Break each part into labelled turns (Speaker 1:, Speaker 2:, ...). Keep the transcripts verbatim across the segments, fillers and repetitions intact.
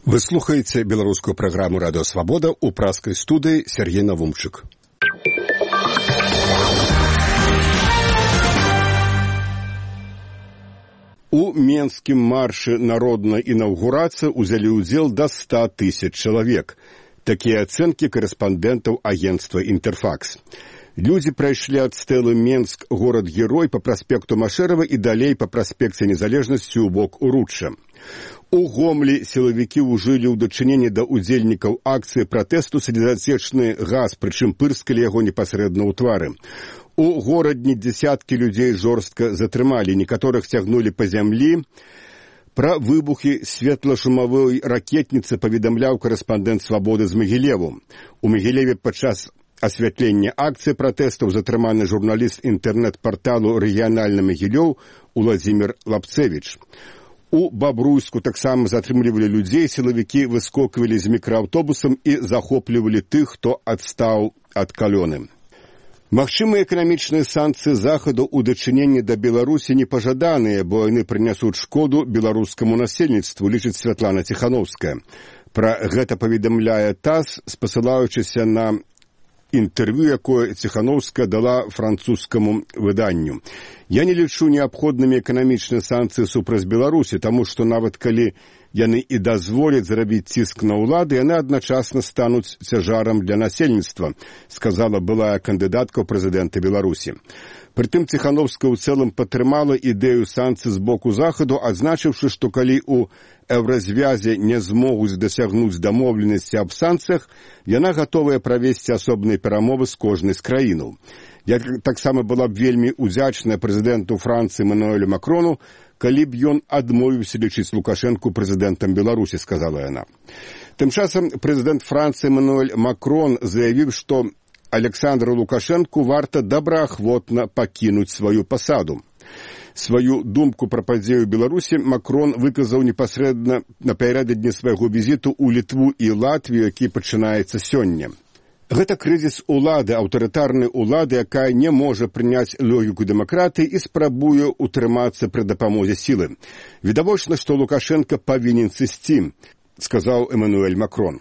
Speaker 1: Вы слухаеце беларускую праграму «Радыё Свабода» ў праскай студыі Сергей Навумчык. У Менскім маршы народнай інаўгурацыі ўзялі ўдзел да ста тысяч чалавек. Такія ацэнкі корэспандэнтаў агенцтва «Інтэрфакс». Людзі прайшлі ад стэлы Менск, горад-герой, па праспекту Машэрава і далей па праспекце Незалежнасці ў бок Уручча. У Гомлі сілавікі ўжылі ў дачыненні да ўдзельнікаў акцыі пратэсту слезацечны газ, прычым пырскалі яго непасрэдна ў твары. У горадні дзесяткі людзей жорстка затрымалі, некаторых цягнулі па зямлі. Пра выбухі светла-шумавой ракетніцы паведамляў корэспандэнт «Свабоды» з Магілеву. У Магілеве падчас асвятлення акцыі пратэстаў затрыманы журналіст інтэрнэт-парталу «Рэгіянальны Магілёў» Уладзімір Лапцэвіч. У Бабруйску таксама затрымлівалі людзей, сілавікі выскоквалі з мікрааўтобусам і захоплівалі тых, хто адстаў ад калёны. Магчымыя эканамічныя санкцыі захаду ў дачыненні да Беларусі непажаданыя, бо яны прынясуць шкоду беларускаму насельніцтву, лічыць Святлана Ціхановская. Пра гэта паведамляе ТАСС, спасылаючыся на інтэрв'ю, якое Ціхановская дала французскаму выданню. Я не лічу неабходнымі эканамічныя санкцыі супраць Беларусі, таму што нават калі яны і дазволяць зрабіць ціск на ўлады, яны адначасна стануць цяжарам для насельніцтва, сказала былая кандыдатка ў прэзідэнта Беларусі. Прытым Ціхановская ў цэлым падтрымала ідэю санкцый з боку захаду, адзначыўшы, што калі ў еўразвязе не змогуць дасягнуць дамоўленасці аб санкцыях, яна гатовая правесці асобныя перамовы з кожнай з краінаў. Я таксама была б вельмі удзячная прэзідэнту Францыі Эмануэлю Макрону, калі б ён адмовіўся лічыць Лукашэнку прэзідэнтам Беларусі, сказала яна. Тым часам прэзідэнт Францыі Эмануэль Макрон заявіў, што Александру Лукашэнку варта добраахвотна пакінуць сваю пасаду. Сваю думку пра падзею Беларусі Макрон выказаў непасрэдна напярэдадні свайго візіту ў Літву і Латвію, які пачынаецца сёння. Гэта крызіс улады, аўтарытарнай улады, якая не можа прыняць логіку дэмакратыі і спрабуе ўтрымацца пры дапамозе сілы. Відавочна, што Лукашенко павінен сысці, сказаў Эмануэль Макрон.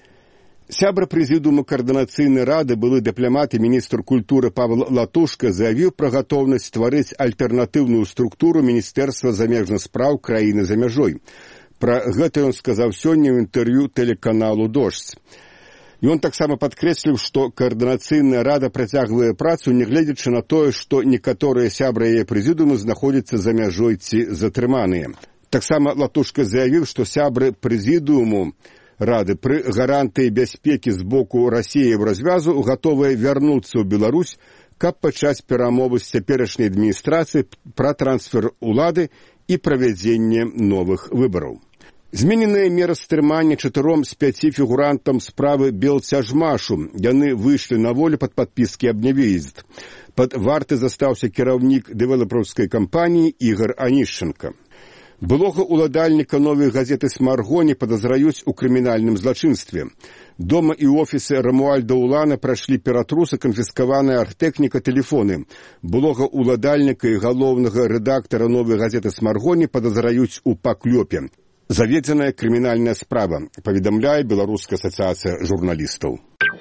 Speaker 1: Сябра прэзідыума каардынацыйнай рады, былы дыпламат і міністр культуры Павел Латушка заявіў пра гатоўнасць стварыць альтэрнатыўную структуру Міністэрства замежных спраў краіны за мяжой. Пра гэта ён сказаў сёння ў інтэрв'ю тэлеканалу «Дождь». Ён таксама падкрэсліў, што каардынацыйная рада працягвае працу, нягледзячы на тое, што некаторыя сябры яе прэзідыуму знаходзяцца за мяжой ці затрыманыя. Таксама Латушка заявіў, што сябры прэзідыуму рады пры гарантыі бяспекі з боку Расіі ў развязу гатовыя вярнуцца ў Беларусь, каб пачаць перамовы з цяперашняй адміністрацыяй пра трансфер улады і правядзенне новых выбараў. Змененыя меры стрымання чатыром з пяці фігурантам справы Белцяжмашу. Яны выйшлі на волю пад падпіскі аб нявыезд. Пад варты застаўся кіраўнік дэвелаперскай кампаніі Ігор Анішченка. Былога уладальніка новай газеты «Смаргоні» падазраюць у крымінальным злачынстве. Дома і офісы Рамуальда Улана прашлі ператрусы, канфіскаваныя архтэхніка, тэлефоны. Былога уладальніка і галоўнага рэдактара новай газеты «Смаргоні» падазраюць у паклёпе. Заведзеная крымінальная справа, паведамляе Беларуская асацыяцыя журналістаў.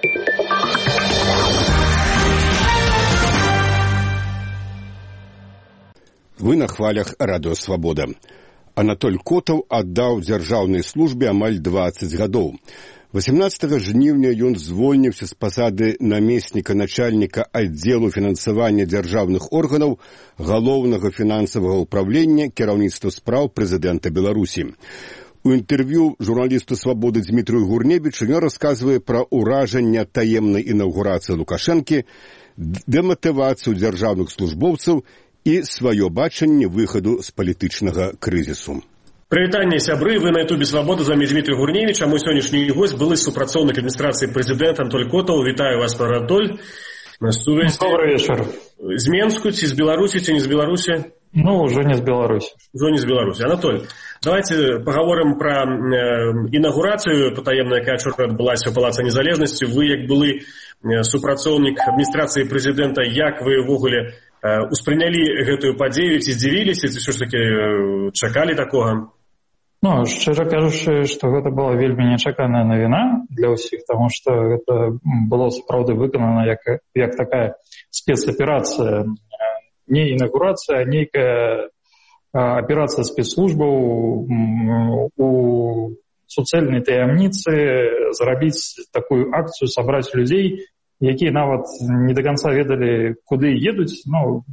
Speaker 1: Вы на хвалях «Радыё Свабода». Анатоль Котаў аддаў дзяржаўнай службе амаль дваццаць гадоў. восемнадцатага жніўня ён звольніўся з пасады намесніка начальніка аддзелу фінансавання дзяржаўных органаў галоўнага фінансавага ўправлення кіраўніцтва спраў прэзідэнта Беларусі. У інтэрв'ю журналісту «Свабоды» Дмітрию Гурневічу ён расказвае пра ўражанне таемнай інаўгурацыі Лукашэнкі, дэматывацыю дзяржаўных службоўцаў і сваё бачанне выхаду з палітычнага крызісу.
Speaker 2: Прывітанне, сябры, вы на ютубе «Свабода», з вами Дмітрий Гурневіч, а мой сённяшні гость, былы супрацоўнік адміністрацыі прэзідэнта Анатоль Котаў. Вітаю вас, пан Анатоль.
Speaker 3: Добрый вечер.
Speaker 2: З Менску, ці з Беларусі, ці не з Беларусі?
Speaker 3: Ну, уже не з Беларусі.
Speaker 2: Уже не з Беларусі. Анатоль, давайте поговорим про э, інаўгурацыю патаемную, якая вчора адбылася ў Палацы Незалежнасці. Вы, як былы супрацоўнік адміністрацыі прэзідэнта, як вы ўвогуле э, успрынялі гэтую падзею, ці здзівіліся, ці ўсё ж таки э, чакалі такога?
Speaker 3: Ну, шчыра кажучы, што гэта была вельмі нечаканая навіна для ўсіх, таму што гэта было сапраўды выканана як, як такая спецаперацыя, не інаўгурацыя, а нейкая аперацыя спецслужбаў у суцэльнай таямніцы зрабіць такую акцыю, сабраць людзей, якія нават не да канца ведалі, куды едуць. Ну,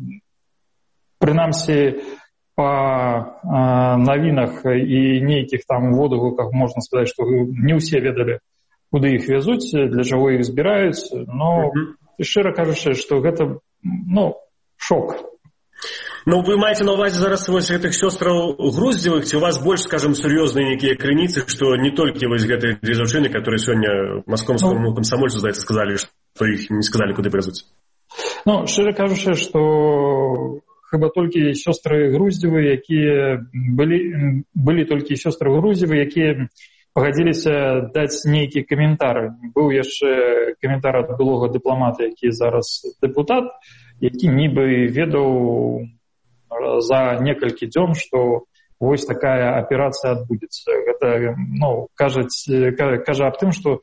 Speaker 3: прынамсі, па навінах і нейкіх там водгуках можна сказаць, што не ўсе ведалі, куды іх вязуць, для чаго іх збіраюць, но mm-hmm. шчыра кажучы, што гэта, ну, шок.
Speaker 2: Ну, вы маеце на ўвазе зараз вось гэтых сёстраў Груздзевых, ці у вас больш, скажем, сур'ёзныя нейкія крыніцы, што не толькі вось гэтыя дзве дзяўчыны, которые сёння маскомскому ну, камсамольцу, здаецца, сказалі, што іх не сказалі, куды вязуць?
Speaker 3: Ну, шчыра кажучы, што хіба толькі сёстры Груздзевы, якія былі, былі толькі сёстры Груздзевы, якія пагадзіліся даць нейкі каментары. Быў яшчэ каментар ад былога дыпламата, які зараз дэпутат, які нібы ведаў за некалькі дзён, што вось такая аперацыя адбудзецца. Гэта, ну, кажаць, кажа аб тым, што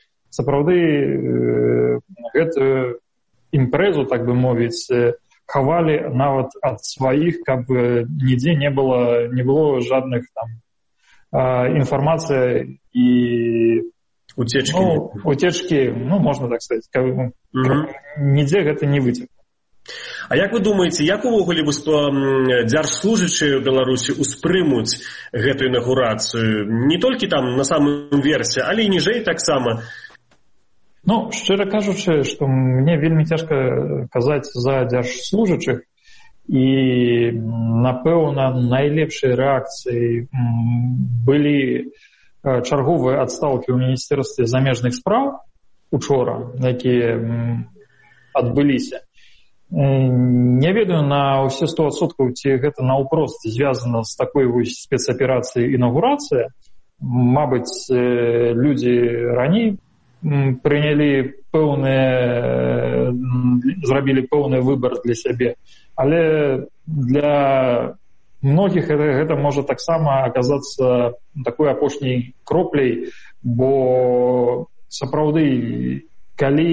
Speaker 3: сапраўды гэтую імпрэзу, так бы мовіць, хавалі нават ад сваіх, каб нідзе не было, не было жадных там інфармацыі і
Speaker 2: утечкі,
Speaker 3: ну, утечкі, ну, можна так сказаць, каб mm-hmm. нідзе гэта не выцек.
Speaker 2: А як вы думаеце, як увогуле дзяржслужачыя ў Беларусі успрымуць гэтую інаўгурацыю? Не толькі там на самым версе, але і ніжэй таксама.
Speaker 3: Ну, шчыра кажучы, што мне вельмі цяжка казаць за дзяржслужачых, і, напэўна, найлепшай рэакцыяй былі чарговыя адстаўкі ў Міністэрстве замежных спраў учора, якія адбыліся. Не ведаю на ўсе сто адсоткаў, ці гэта наўпрост звязана з такой вось спецаперацыяй інаўгурацыя. Мабыць, людзі раней прынялі пэўныя, зрабілі пэўны выбар для сябе, але для многіх гэта, гэта можа таксама аказацца такой апошняй кропляй, бо сапраўды, калі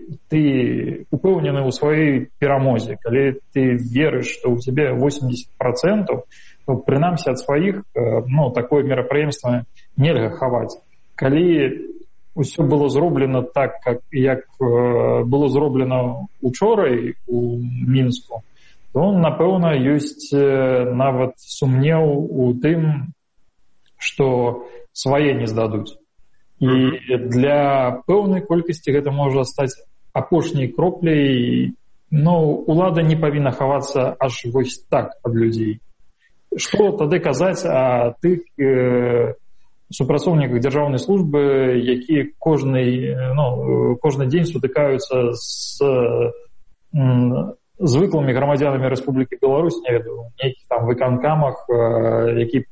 Speaker 3: ты упэўнены ў сваёй перамозе, калі ты верыш, што ў цябе восемьдесят процентов, то прынамсі ад сваіх, ну, такое мерапрыемства нельга хаваць. Калі ўсё было зроблена так, как, як было зроблена учора у Мінску, то, напэўна, ёсць нават сумнеў у тым, што свае не здадуць. І для пэўнай колькасці гэта можа стаць апошняй кропляй. Ну, улада не павінна хавацца аж вось так ад людзей. Што тады казаць о тых э, супрацоўніках дзяржаўнай службы, якія кожны, ну, кожны дзень сутыкаюцца з м, звыклымі грамадзянамі Рэспублікі Беларусь, не ведаю, нейкіх там выканкамах, э, які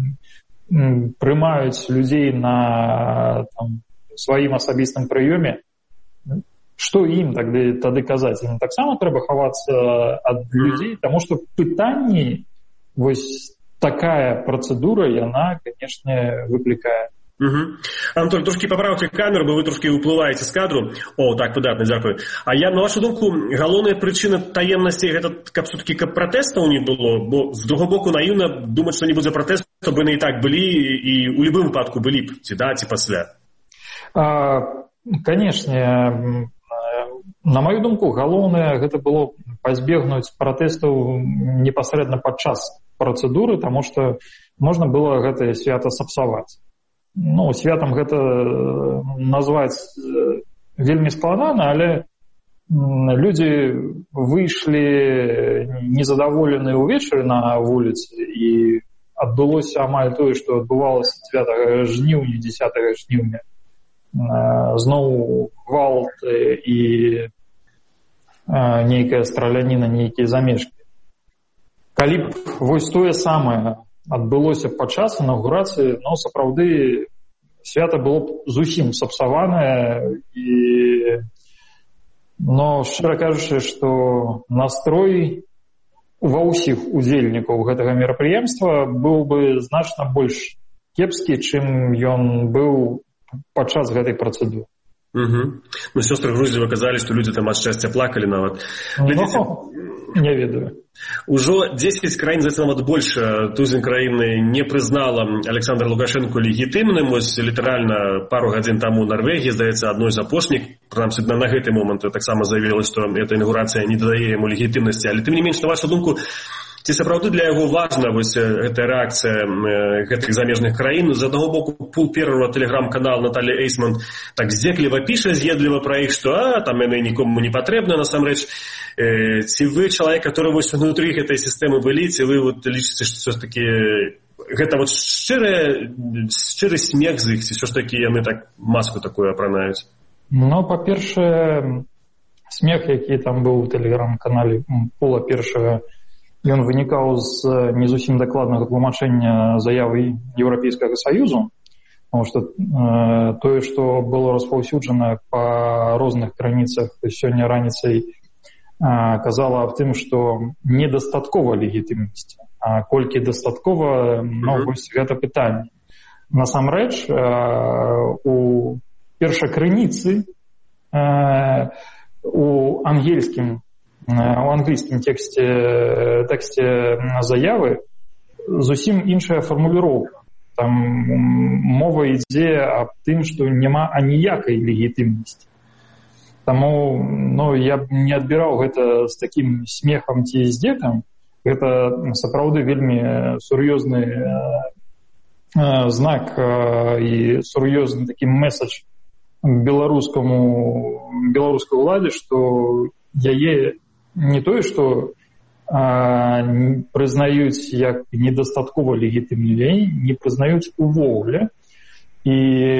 Speaker 3: м, прымаюць людзей на там, сваім асабістым прыёме. Што ім тады, тады казаць? Ім таксама трэба хавацца ад людзей, таму што пытанні, вось такая працэдура, яна, канешне, выклікае.
Speaker 2: Угу. Антон, трошки паправьте камеру, бо ви трошки випливаєте з кадру. О, так, видатно, дякую. А я, на вашу думку, головна причина таємності, гэта, каб все-таки каб протестів не було, бо з другого боку наивно думати, що не буде протестів, то би не і так були, і у будь-якому випадку були б ці, да, ці пасля.
Speaker 3: А, канешне, на мою думку, галоўнае гэта было пазбегнуць пратэстаў непасрэдна падчас працэдуры, таму што можна было гэтае свята сапсаваць. Ну, святам гэта назваць вельмі складана, але людзі выйшлі незадаволеныя ўвечары на вуліцы, і адбылося амаль тое, што адбывалася дзевятага жніўня, дзесятага жніўня. Зноў гвалт і нейкая страляніна, нейкія замешкі. Калі б вось тое самае адбылося падчас інаўгурацыі, ну, сапраўды свята было б зусім сапсаванае, і, но, шчыра кажучы, што настрой ва ўсіх удзельнікаў гэтага мерапрыемства быў бы значна больш кепскі, чым ён быў падчас гэтай працэдуры.
Speaker 2: Угу. Ну, сёстры Грузіева казалі, што людзі там ад шчасця плакалі нават. Глядзіце,
Speaker 3: ну, не ведаю.
Speaker 2: Ужо дзесяць краін, здаецца, нават больш, тузін краіны не прызнала Александра Лукашенко легітымным. Вось літаральна пару гадзін таму Нарвегія, здаецца, адной з апошніх, прынамсі на гэты момант таксама заявіла, што эта інаўгурацыя не дадае яму легітымнасці. Але тым не менш, на вашу думку, ці сапраўды для яго важна вось гэтая рэакцыя гэтых замежных краін? З аднаго боку, пул первого тэлеграм-канал Наталья Эйсман так здзекліва піша, з'едліва пра іх, што а, там яны нікому не патрэбны, насамрэч. Э, ці вы чалавек, который вось внутры гэтай сістэмы былі, ці вы вот лічыце, што все-таки гэта вот шчыры, шчыры смех з іх, ці все-таки яны так маску такую апранаюць?
Speaker 3: Ну, па-першае, смех, які там быў у тэлеграм-канале Пола першага, ён вынікаў з не зусім дакладнага тлумачэння заявы Еўрапейскага Саюзу, потому што э, тое, што было распаўсюджана па розных крыніцах сёння раніцай, э, казала аб тым, што недастаткова легітымнасці. А колькі дастаткова, ну, вось гэта пытанне. Насамрэч, э, у першакрыніцы э, у ангельскім у англійскім тэксце, тэксце заявы зусім іншая фармуліроўка. Там мова ідзе аб тым, што няма аніякай легітымнасці. Таму ну, я б не адбіраў гэта з такім смехам ці здзекам. Гэта сапраўды вельмі сур'ёзны знак і сур'ёзны такі месадж беларускаму беларускай уладзе, што яе не тое, што а, прызнаюць як недастаткова легітымней, не прызнаюць увогуле. І,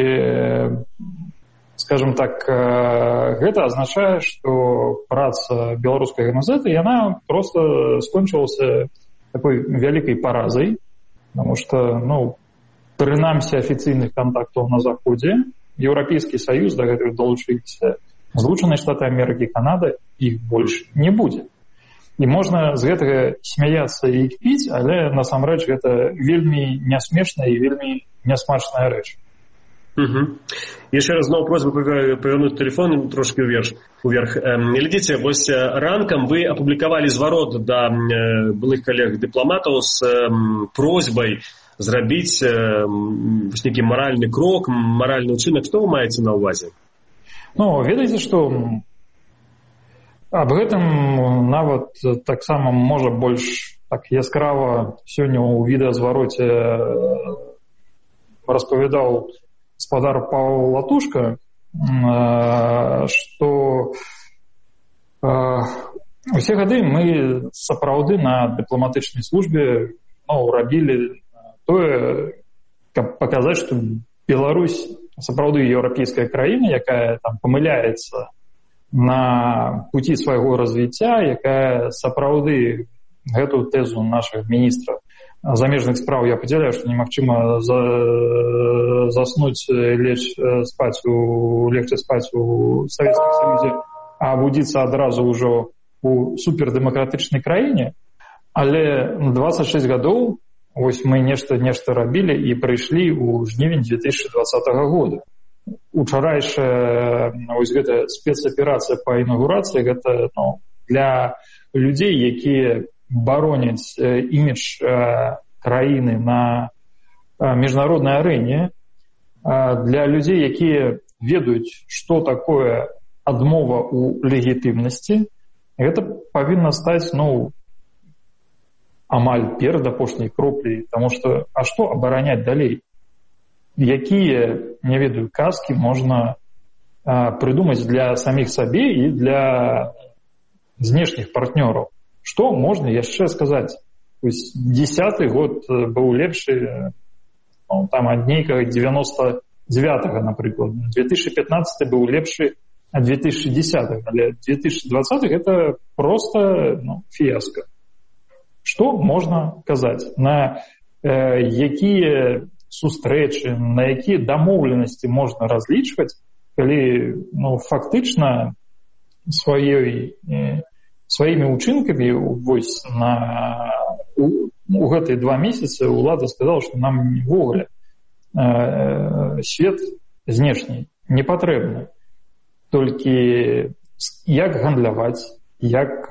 Speaker 3: скажем так, гэта азначае, што праца беларускай газеты, яна проста скончылася такой вялікай паразай, потому што, ну, прынамсі афіцыйных кантактаў на Заходзе, Еўрапейскі Саюз да гэтага далучыліся Злучаныя Штаты Амерыкі, Канада, іх больш не будзе. І можна з гэтага смяяцца і кпіць, але насамрэч гэта вельмі нясмешная і вельмі нясмачная рэч.
Speaker 2: Угу. Яшчэ раз зноў просьба павярнуць тэлефон трошкі ўверх. уверх. Глядзіце, вось ранкам вы апублікавалі зварот да былых калег-дыпламатаў з просьбай зрабіць нейкі маральны крок, маральны ўчынак. Што вы маеце на ўвазе?
Speaker 3: Ну, ведаеце, што аб гэтым нават таксама можа больш так яскрава сёння ў відэазвароце распавядаў гаспадар Павел Латушка, што усе гады мы сапраўды на дыпламатычнай службе ну, рабілі тое, каб паказаць, што Беларусь сапраўды еўрапейская краіна, якая там памыляецца на пуці свайго развіцця, якая сапраўды гэтую тэзу нашых міністраў замежных спраў я падзяляю, што немагчыма за, заснуць, лечь спаць у легче спаць у Савецкім Саюзе, а будзіцца адразу ўжо у супердэмакратычнай краіне. Але дваццаць шэсць гадоў вось мы нешта нешта рабілі і прыйшлі ў жнівень две тысячы двадцатага года. Учарайшая вось гэта спецаперацыя па інаўгурацыі, гэта ну, для людзей, якія бароняць імідж краіны на міжнароднай арэне, для людзей, якія ведаюць, што такое адмова ў легітымнасці, гэта павінна стаць ну, амаль перад апошняй кроплей, таму што а што абараняць далей? Якія, не ведаю, казкі можна а, прыдумаць для саміх сабе і для знешніх партнёраў? Што можна яшчэ сказаць? Дзесяты год быў лепшы ну, там ад нейкага дзевяноста дзевятага, напрыклад. две тысячи пятнадцаты быў лепшы ад две тысячи дзесятага, але две тысячи двадцаты гэта проста ну, фіяска. Што можна казаць? На э, якія сустрэчы, на якія дамоўленасці можна разлічваць, калі ну, фактычна сваёй, э, сваімі ўчынкамі вось на, у, у гэтыя два месяцы ўлада сказала, што нам ўвогуле свет знешні не патрэбны. Толькі як гандляваць, як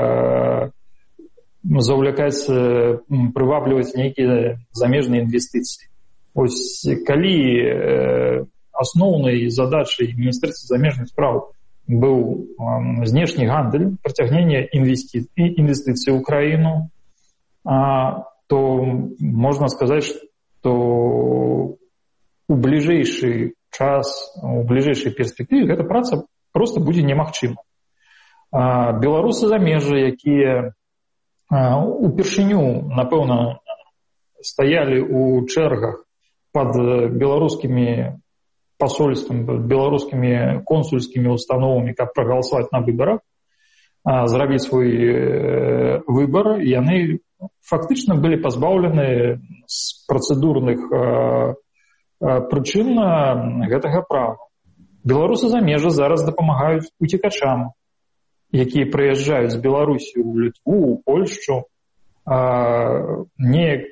Speaker 3: заўлякаць, прывабліваць нейкія замежныя інвестыцыі. Ось калі асноўнай задачай Міністэрства замежных спраў быў знешні гандаль, прыцягненне інвестыцый ў краіну, то можна сказаць, што у бліжэйшы час, у бліжэйшай перспектыве гэта праца проста будзе немагчыма. Беларусы замежжа, якія упершыню, напэўна, стаялі ў чэргах пад беларускімі посольствамі, беларускімі консульскімі установамі, каб прагаласаваць на выбарах, зрабіць свой выбар, яны фактычна былі пазбаўлены з працэдурных прычын гэтага права. Беларусы замежжа зараз дапамагаюць уцекачам, якія прыязджаюць з Беларусі ў Літву, ў Польшчу, неяк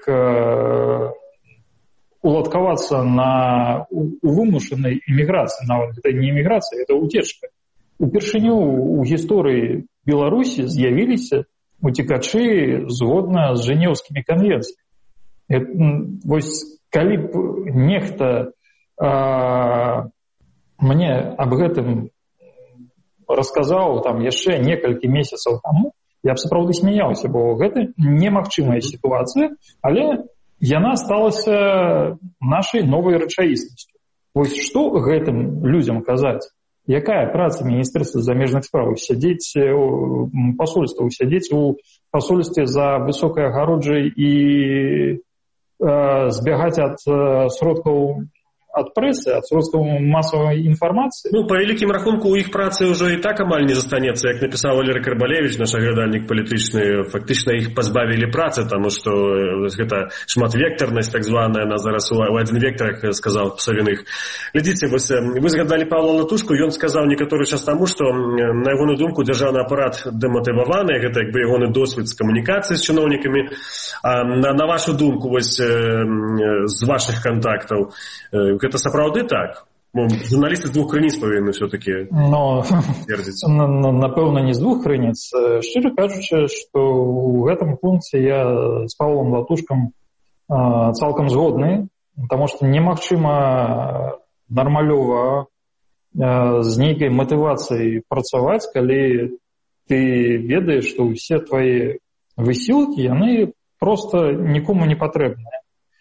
Speaker 3: уладкавацца на у вымушанай іміграцыі, нават гэта не іміграцыя, гэта уцечка. Упершыню ў гісторыі Беларусі з'явіліся уцекачы згодна з Жэнеўскімі канвенцыямі. Вось калі б нехта а, мне аб гэтым расказаў там яшчэ некалькі месяцаў таму, я б сапраўды смяяўся, бо гэта немагчымая сітуацыя, але яна сталася нашай новай рэчаіснасцю. Вось што гэтым людзям казаць? Якая праца Міністэрства замежных спраў? Сядзець у пасольству, сядзець у пасольстве за высокай агароджай і э, збягаць ад э, сродкаў ад прэсы, ад сродкаў масавай інфармацыі?
Speaker 2: Ну, па вялікім рахунку, у іх працы ўжо і так амаль не застанецца. Як напісаў Валерый Карбалевіч, наш аглядальнік палітычны, фактычна іх пазбавілі працы, таму што гэта шматвектарнасць, так званая, на зараз у адзін вектарах сказаў Савіных. Глядзіце, вось вы згадалі Павла Латушку, ён сказаў некаторы час таму, што на ягоную думку дзяржаўны апарат дэматываваны, гэта як бы ягоны досвед з камунікацыі з чыноўнікамі. А на, на вашу думку, вось з вашых кантактаў, гэта сапраўды так? Журналісты з двух крыніц павінны ўсё-такі цвердзіць.
Speaker 3: Напэўна, не з двух крыніц. Шчыра кажучы, што ў гэтым пункце я з Павлом Латушкам цалкам згодны, таму што немагчыма нармалёва з нейкай матывацыяй працаваць, калі ты ведаеш, што ўсе твае высілкі, яны проста нікому не патрэбныя.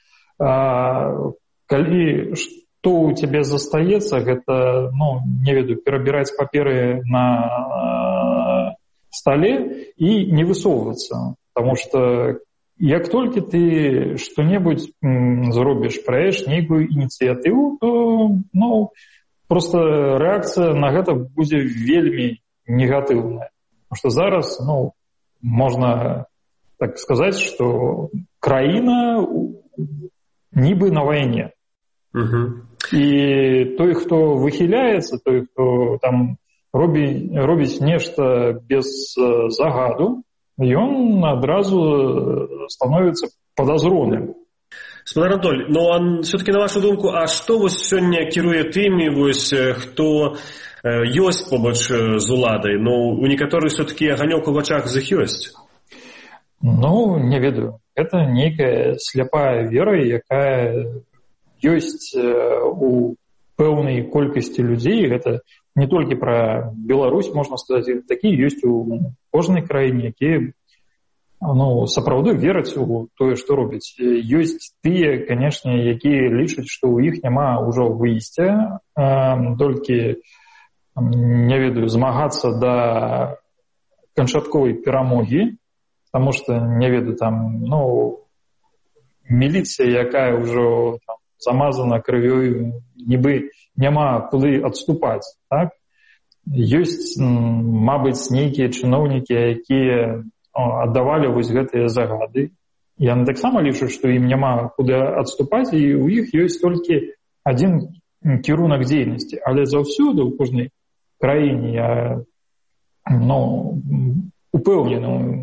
Speaker 3: Калі што ў цябе застаецца, гэта, ну, не ведаю, перабіраць паперы на стале і не высоўвацца. Таму што як толькі ты што-небудзь зробіш, праеш нейкую ініцыятыву, то, ну, проста рэакцыя на гэта будзе вельмі негатыўная. Таму што зараз, ну, можна так сказаць, што краіна нібы на вайне. Uh-huh. І той, хто выхіляецца, той, хто там робі, робіць нешта без загаду, ён адразу становіцца падазроным.
Speaker 2: Спадар Анатоль, ну а все-таки на вашу думку, а што вось сёння кіруе тымі, вось, хто ёсць побач з уладай? Ну, у некаторых все-таки аганёк у вачах з іх ёсць.
Speaker 3: Ну, не ведаю. Это нейкая сляпая вера, якая ёсць у пэўнай колькасці людзей. Гэта не толькі пра Беларусь, можна сказаць, такія ёсць у кожнай краіне, якія, ну, сапраўды вераць у тое, што робяць. Ёсць тыя, канешне, якія лічаць, што ў іх няма ўжо выйсця, толькі, не ведаю, змагацца да канчатковай перамогі, таму што, не ведаю, там, ну, міліцыя, якая ўжо там замазана крывёю, нібы няма куды адступаць, так? Ёсць, мабыць, нейкія чыноўнікі, якія аддавалі вось гэтыя загады. Яны таксама лічаць, што ім няма куды адступаць, і ў іх ёсць толькі адзін кірунак дзейнасці. Але заўсёды ў кожнай краіне, я, ну, упэўнены,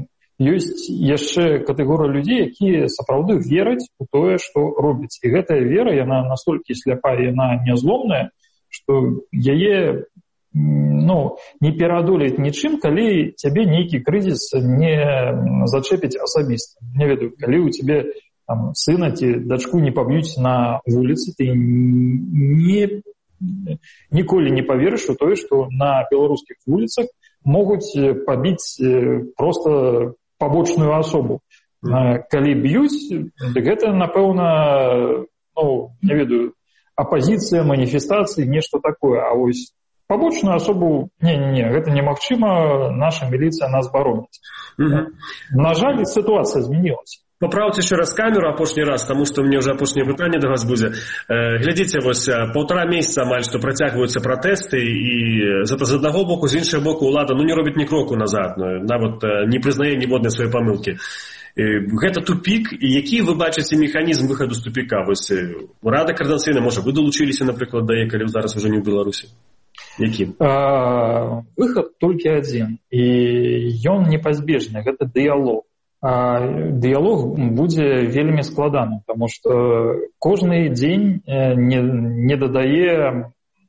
Speaker 3: ёсць яшчэ катэгорыя людзей, якія сапраўды вераць у тое, што робіць. І гэтая вера, яна настолькі сляпая, яна нязломная, што яе ну, не пераадолець нічым, калі цябе нейкі крызіс не зачэпіць асабіста. Не ведаю, калі ў цябе там, сына ці дачку не паб'юць на вуліцы, ты не, ніколі не паверыш у тое, што на беларускіх вуліцах могуць пабіць проста побочную асобу. Mm. Калі б'юць, дык гэта, напэўна, ну, не ведаю, апазіцыя, маніфестацыі, нешта такое. А вось побочную асобу, не-не-не, гэта немагчыма, наша міліцыя нас бароніць. Mm-hmm. На жаль, сітуацыя змянілася.
Speaker 2: Паправце еще раз камеру апошні раз, тому што мне ўжо апошняе пытанне да вас будзе. Э, глядзіце, вось паўтара месяца амаль што працягваюцца пратэсты, і з аднаго боку, з іншага боку ўлада ну, не робіць ні кроку назад, ну, нават э, не прызнае ніводнай сваёй памылкі. Э, гэта тупік, і які вы бачыце механізм выхаду з тупіка? Вось рада каардынацыйная, можа, вы далучыліся, напрыклад, да яе, калі зараз уже не ў Беларусі? Які?
Speaker 3: А, выхад толькі адзін, і ён непазбежны, гэта дыялог. Дыялог будзе вельмі складаны, таму што кожны дзень не, не дадае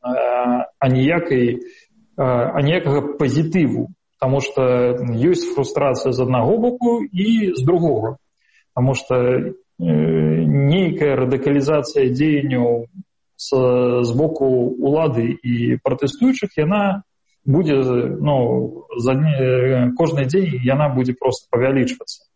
Speaker 3: аніякай, аніякага пазітыву, таму што ёсць фрустрацыя з аднаго боку і з другога. Таму што нейкая радыкалізацыя дзеянняў з, з боку ўлады і пратэстуючых, яна будзе, ну, за, кожны дзень яна будзе проста павялічвацца.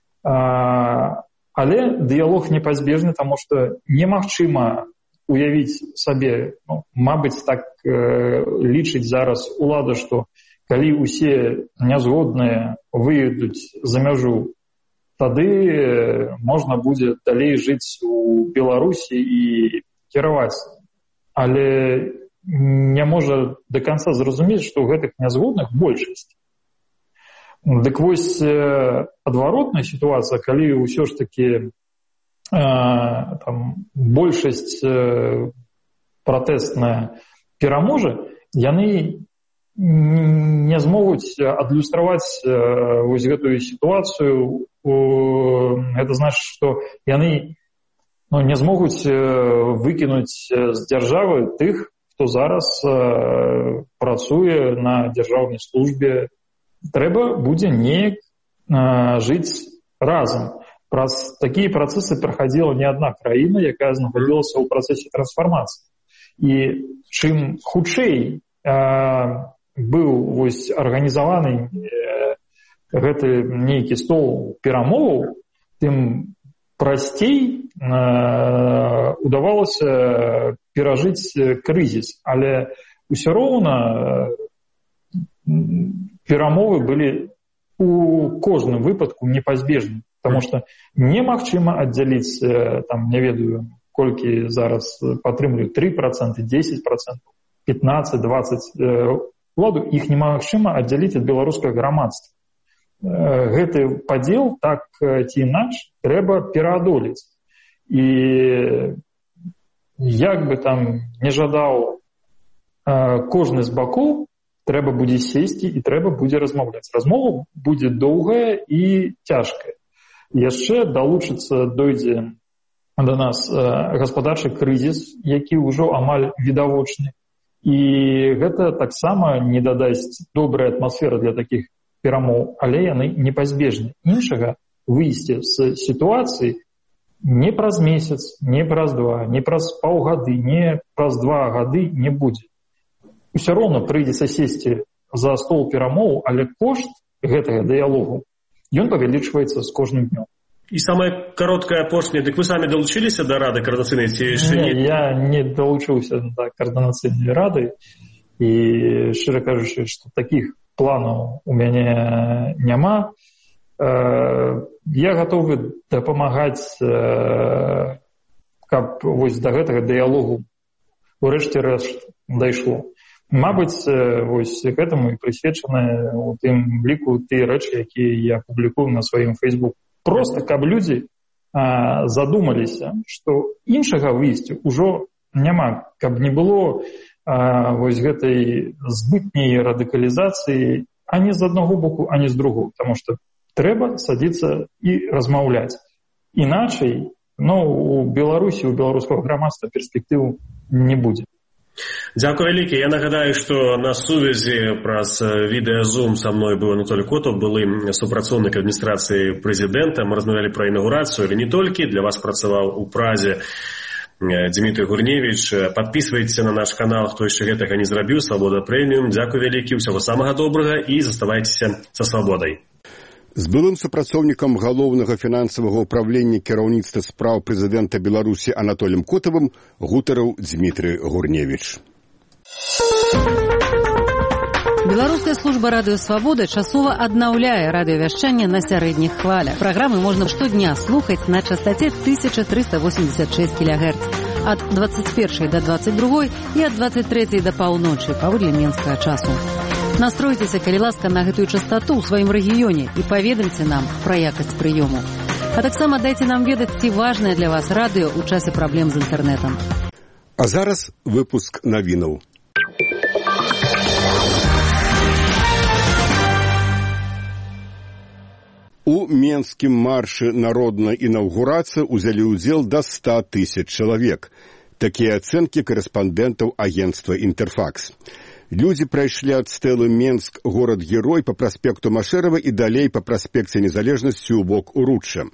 Speaker 3: А, але дыялог непазбежны, таму што немагчыма уявіць сабе, ну, мабыць, так э, лічыць зараз улада, што калі ўсе нязгодныя выедуць за мяжу, тады можна будзе далей жыць у Беларусі і кіраваць. Але не можа да канца зразумець, што ў гэтых нязгодных большасць. Дык вось адваротная сітуацыя, калі ўсё ж такі э, там, большасць э, пратэстная пераможа, яны не змогуць адлюстраваць э, вось гэтую сітуацыю. Гэта значыць, што яны ну, не змогуць э, выкінуць з дзяржавы тых, хто зараз э, працуе на дзяржаўнай службе. Трэба будзе неяк э, жыць разам. Праз такія працэсы прахадзіла не адна краіна, якая знаходзілася ў працэсе трансфармацыі. І чым хутчэй э, быў вось арганізаваны э, гэты нейкі стол перамоваў, тым прасцей э, удавалася перажыць крызіс. Але ўсё роўна э, перамовы былі у кожным выпадку непазбежны, потому што немагчыма аддзяліць, там, не ведаю, колькі зараз падтрымліваюць тры працэнты, дзесяць працэнтаў, пятнаццаць дваццаць уладу, іх немагчыма аддзяліць ад беларускага грамадства. Гэты падзел, так ці інакш, трэба пераадолець. І як бы там не жадаў кожны з бакоў, трэба будзе сесці і трэба будзе размаўляць. Размова будзе доўгая і цяжкая. Яшчэ далучыцца дойдзе да нас гаспадарчы крызіс, які ўжо амаль відавочны. І гэта таксама не дадасць добрай атмасферы для такіх перамоў, але яны непазбежны. Іншага выйсця з сітуацыі не праз месяц, не праз два, не праз паўгады, не праз два гады не будзе. Усё роўна прыйдзецца сесці за стол перамоў, але кошт гэтага дыялогу, ён павялічваецца з кожным днём.
Speaker 2: І самае кароткае апошняе, дык вы самі далучыліся да рады каардынацыйнай ці яшчэ не?
Speaker 3: Не, я не далучыўся да каардынацыйнай рады, і, шчыра кажучы, што такіх планаў у мяне няма. Я гатовы дапамагаць, каб вось да гэтага дыялогу урэшце рэшт дайшло. Мабыць, вось гэтаму і прысвечаны у тым ліку тыя рэчы, якія я публікую на сваім фейсбуку. Проста, каб людзі а, задумаліся, што іншага выйсця ўжо няма, каб не было а, вось гэтай збытняй радыкалізацыі ані з аднаго боку, ані з другого. Таму што трэба садзіцца і размаўляць. Іначай, ну, у Беларусі, у беларускага грамадства перспектыў не будзе.
Speaker 2: Дзякую вялікі. Я нагадаю, што на сувязі праз відэазум са мной быў Анатолий Котов, былы супрацоўнік адміністрацыі прэзідэнта. Мы размаўлялі пра інаўгурацыю, але не толькі. Для вас працаваў у Празе Дмітрий Гурневич. Падпісвайцеся на наш канал, хто яшчэ гэтага не зрабіў. Свабода прэміум. Дзякуй вялікі, усяго самага добрага і заставайцеся са свабодай.
Speaker 1: З былым супрацоўнікам галоўнага фінансавага ўправлення кіраўніцтва спраў прэзідэнта Беларусі Анатоліем Котавым гутарыў Дмітрий Гурневич.
Speaker 4: Беларуская служба радыё «Свабода» часова аднаўляе радыёвяшчанне на сярэдніх хвалях. Праграмы можна штодня слухаць на частоце тысяча триста восемьдесят шесть килогерц ад двадцать першай да двадцать другой і ад двадцать трэцяй да паўночы паводле менскага часу. Настройцеся, калі ласка, на гэтую частоту ў сваім рэгіёне і паведамце нам пра якасць прыёму. А таксама дайце нам ведаць, ці важнае для вас радыё ў часе праблем з інтэрнэтам.
Speaker 1: А зараз выпуск навінаў. У менскім маршы народнай інаўгурацыі ўзялі ўдзел да ста тысяч чалавек. Такія ацэнкі корэспандэнтаў агенцтва «Інтэрфакс». Людзі прайшлі ад стэлы Менск, горад-герой, па праспекту Машэрава і далей па праспекце Незалежнасці ў бок Уручча.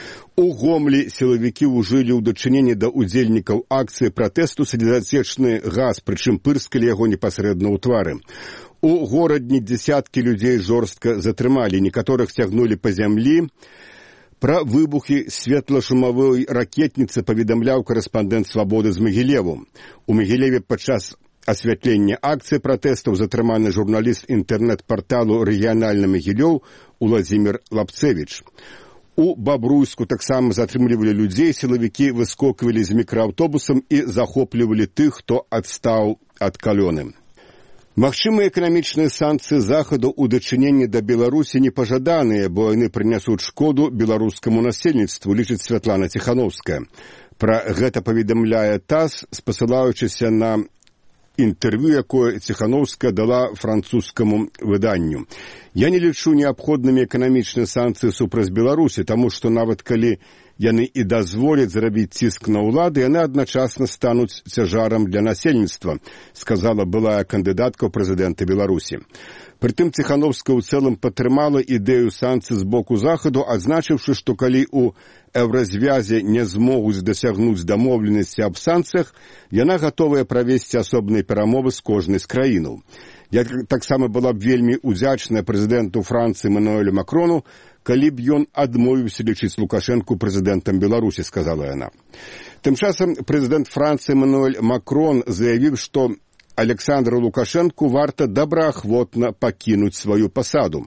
Speaker 1: У Гомлі сілавікі ўжылі ў дачыненні да ўдзельнікаў акцыі пратэсту слезацечны газ, прычым пырскалі яго непасрэдна ў твары. У горадні дзесяткі людзей жорстка затрымалі, некаторых цягнулі па зямлі. Пра выбухі светла-шумавой ракетніцы паведамляў корэспандэнт «Свабоды» з Магілеву. У Магілеве падчас асвятлення акцыі пратэстаў затрыманы журналіст інтэрнэт-парталу «Рэгіянальны Магілёў» Уладзімір Лапцевіч. У Бабруйску таксама затрымлівалі людзей, сілавікі выскоквалі з мікрааўтобусам і захоплівалі тых, хто адстаў ад калёны. Магчымыя эканамічныя санкцыі захаду ў дачыненні да Беларусі непажаданыя, бо яны прынясуць шкоду беларускаму насельніцтву, лічыць Святлана Ціхановская. Пра гэта паведамляе ТАСС, спасылаючыся на інтэрв'ю, якое Ціхановская дала французскаму выданню. Я не лічу неабходнымі эканамічныя санкцыі супраць Беларусі, таму што нават калі яны і дазволяць зрабіць ціск на ўлады, яны адначасна стануць цяжарам для насельніцтва, сказала былая кандыдатка ў прэзідэнта Беларусі. Прытым Ціхановская ў цэлым падтрымала ідэю санкцый з боку захаду, адзначыўшы, што калі ў еўразвязе не змогуць дасягнуць дамоўленасці аб санкцыях, яна гатовая правесці асобныя перамовы з кожнай з краінаў. Я таксама была б вельмі удзячная прэзідэнту Францыі Эмануэлю Макрону, калі б ён адмовіўся лічыць Лукашэнку прэзідэнтам Беларусі, сказала яна. Тым часам прэзідэнт Францыі Эмануэль Макрон заявіў, што Александру Лукашэнку варта добраахвотна пакінуць сваю пасаду.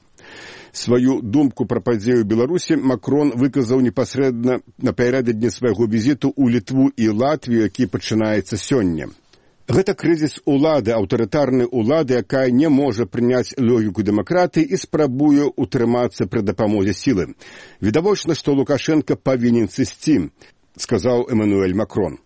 Speaker 1: Сваю думку пра падзею Беларусі Макрон выказаў непасрэдна напярэдадні свайго візіту ў Літву і Латвію, які пачынаецца сёння. Гэта крызіс улады, аўтарытарнай улады, якая не можа прыняць логіку дэмакратыі і спрабуе ўтрымацца пры дапамозе сілы. Відавочна, што Лукашенко павінен сысці, сказаў Эмануэль Макрон.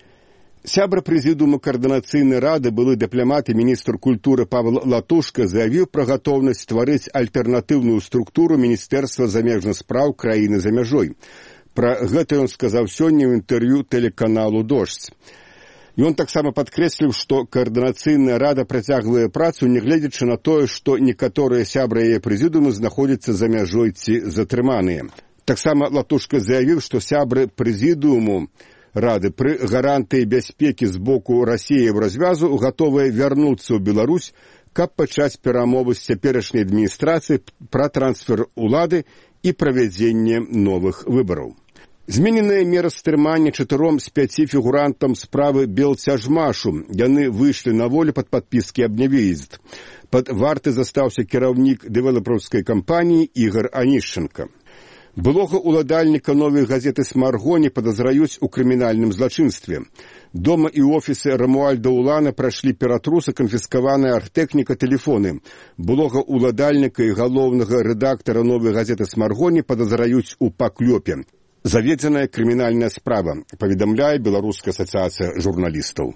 Speaker 1: Сябра прэзідыума каардынацыйнай рады, былы дыпламат і міністр культуры Павел Латушка заявіў пра гатоўнасць стварыць альтэрнатыўную структуру Міністэрства замежных спраў краіны за мяжой. Пра гэта ён сказаў сёння ў інтэрв'ю тэлеканалу «Дождь». Ён таксама падкрэсліў, што каардынацыйная рада працягвае працу, нягледзячы на тое, што некаторыя сябры яе прэзідыуму знаходзяцца за мяжой ці затрыманыя. Таксама Латушка заявіў, што сябры прэзідыуму рады пры гарантыі бяспекі з боку Расіі ў развязу гатовыя вярнуцца ў Беларусь, каб пачаць перамовы з цяперашняй адміністрацыяй пра трансфер улады і правядзенне новых выбараў. Змененая мера стрымання чатыром з пяці фігурантам справы Белцяжмашу. Яны выйшлі на волю пад падпіскі аб нявыезд. Пад варты застаўся кіраўнік дэвелаперскай кампаніі Ігар Анішченка. Былога уладальніка новай газеты «Смаргоні» падазраюць у крымінальным злачынстве. Дома і офісы Рамуальда Улана прашлі ператрусы, канфіскаваныя архтэхніка, тэлефоны. Былога уладальніка і галоўнага рэдактара новай газеты «Смаргоні» падазраюць у паклёпе. Заведзеная крымінальная справа, паведамляе Беларуская асацыяцыя журналістаў.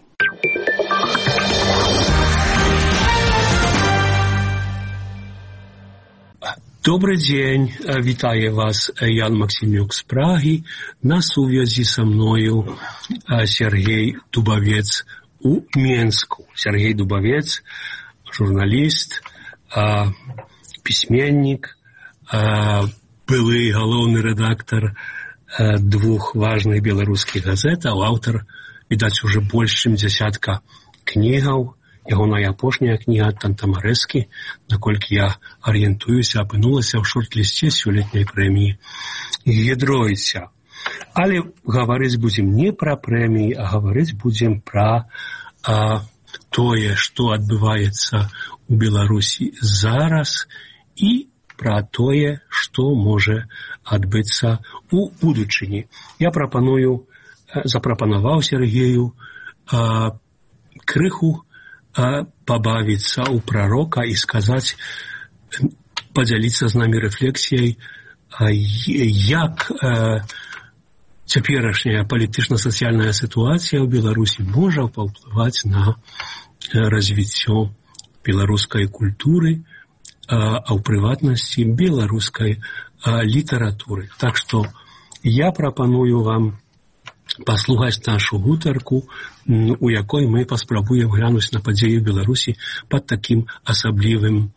Speaker 5: Добрый день, вітаю вас, Ян Максимюк з Праги. На сувязі со мною Сергей Дубовец у Менску. Сергей Дубовец, журналист, письменник, былы галоўны рэдактор двух важных беларускіх газетаў, аўтар, відаць, уже больш чым дзясятка кнігаў. Ягоная апошняя кніга «Тантамарэскі», наколькі я арыентуюся, апынулася ў шорт-лісце сёлетняй прэміі «Гідройця». Але гаварыць будзем не пра прэміі, а гаварыць будзем пра а, тое, што адбываецца ў Беларусі зараз і пра тое, што можа адбыцца ў будучыні. Я прапаную, запрапанаваў Сергею а, крыху пабавіцца ў прарока і сказаць, падзяліцца з намі рэфлексіяй, як цяперашняя палітычна-сацыяльная сітуацыя ў Беларусі можа паўплываць на развіццё беларускай культуры, а ў прыватнасці беларускай літаратуры. Так што я прапаную вам паслухаць нашу гутарку, у якой мы паспрабуем глянуць на падзеі Беларусі пад такім асаблівым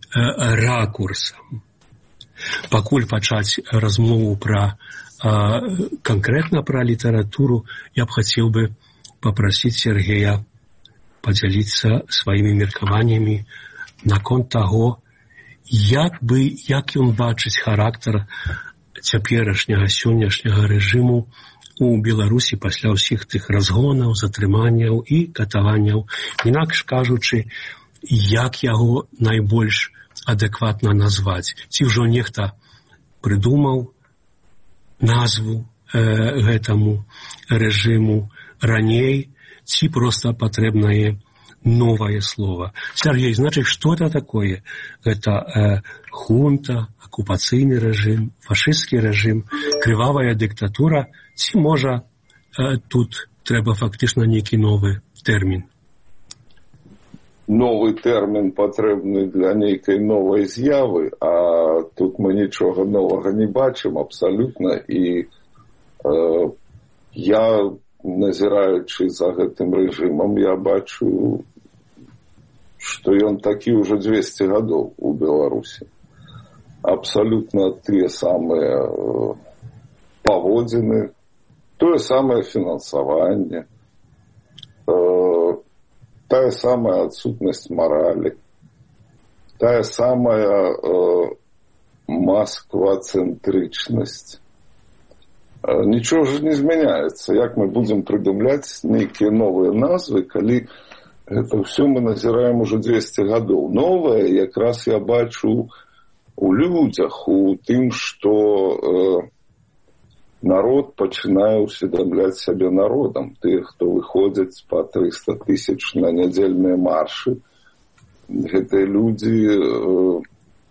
Speaker 5: ракурсам. Пакуль пачаць размову пра канкрэтна пра літаратуру, я б хацеў бы папрасіць Сергея падзяліцца сваімі меркаваннямі наконт таго, як бы, як ён бачыць характар цяперашняга сённяшняга рэжыму у Беларусі пасля ўсіх тых разгонаў, затрыманняў і катаванняў. Інакш кажучы, як яго найбольш адэкватна назваць. Ці ўжо нехта прыдумаў назву э, гэтаму рэжыму раней, ці проста патрэбнае новое слово. Сергей, значит, что это такое? Это э, хунта, оккупацыйны рэжым, фашысцкі рэжым, крывавая дыктатура, ці можа э, тут трэба фактычна нейкі новы тэрмін?
Speaker 6: Новый тэрмін патрэбны для нейкай новай з'явы, а тут мы нічога новага не бачым абсалютна, і э, я, назіраючы за гэтым рэжымам, я бачу, што ён такі ўжо дзвесце гадоў у Беларусі. Абсалютна тыя самыя паводзіны, тое самае фінансаванне, тая самая адсутнасць маралі, тая самая масквацэнтрычнасць. Нічого ж не змяняецца. Як мы будзем прыдумляць нейкія новыя назвы, калі гэта ўсё мы назіраем ужо дзвесце гадоў. Новае якраз я бачу у людзях, у тым, што э, народ пачынае усведамляць сябе народам. Тыя, хто выходзяць па трыста тысяч на нядзельныя маршы, гэтыя людзі э,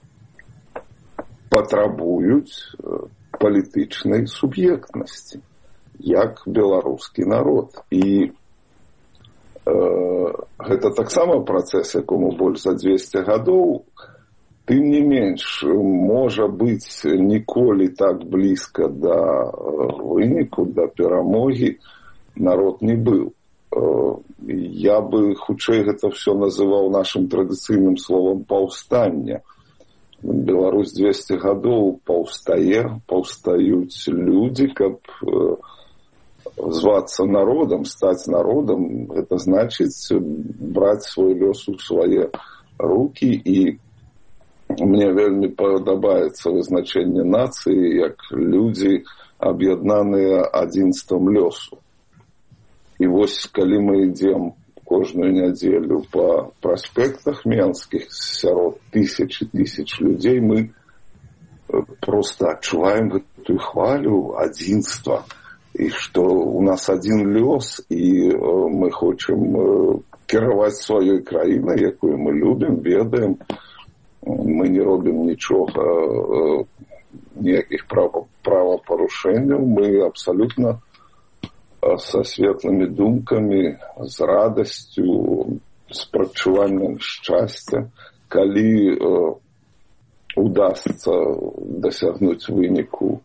Speaker 6: патрабуюць палітычнай суб'ектнасці, як беларускі народ. І э, гэта таксама працэс, якому больш за дзвесце гадоў, тым не менш, можа быць, ніколі так блізка да выніку, да перамогі народ не быў. Э, я бы хутчэй гэта ўсё называў нашым традыцыйным словам паўстання. Беларусь дзвесце гадоў паўстае, паўстаюць людзі, каб э, звацца народам, стаць народам. Гэта значыць браць свой лёс у свае рукі, і мне вельмі падабаецца вызначэнне нацыі як людзі, аб'яднаныя адзінствам лёсу. І вось, калі мы ідзем кожную нядзелю па праспектах менскіх сярод тысячы тысяч людзей, мы проста адчуваем гэтую хвалю адзінства, і што у нас адзін лёс, і мы хочам кіраваць сваёй краінай, якую мы любім, ведаем. Мы не робім нічога, ніякіх правапарушэнняў, мы абсалютна со светлыми думками, с радостью, с прочуваннем счастья. Калі э, удастся дасягнуць выніку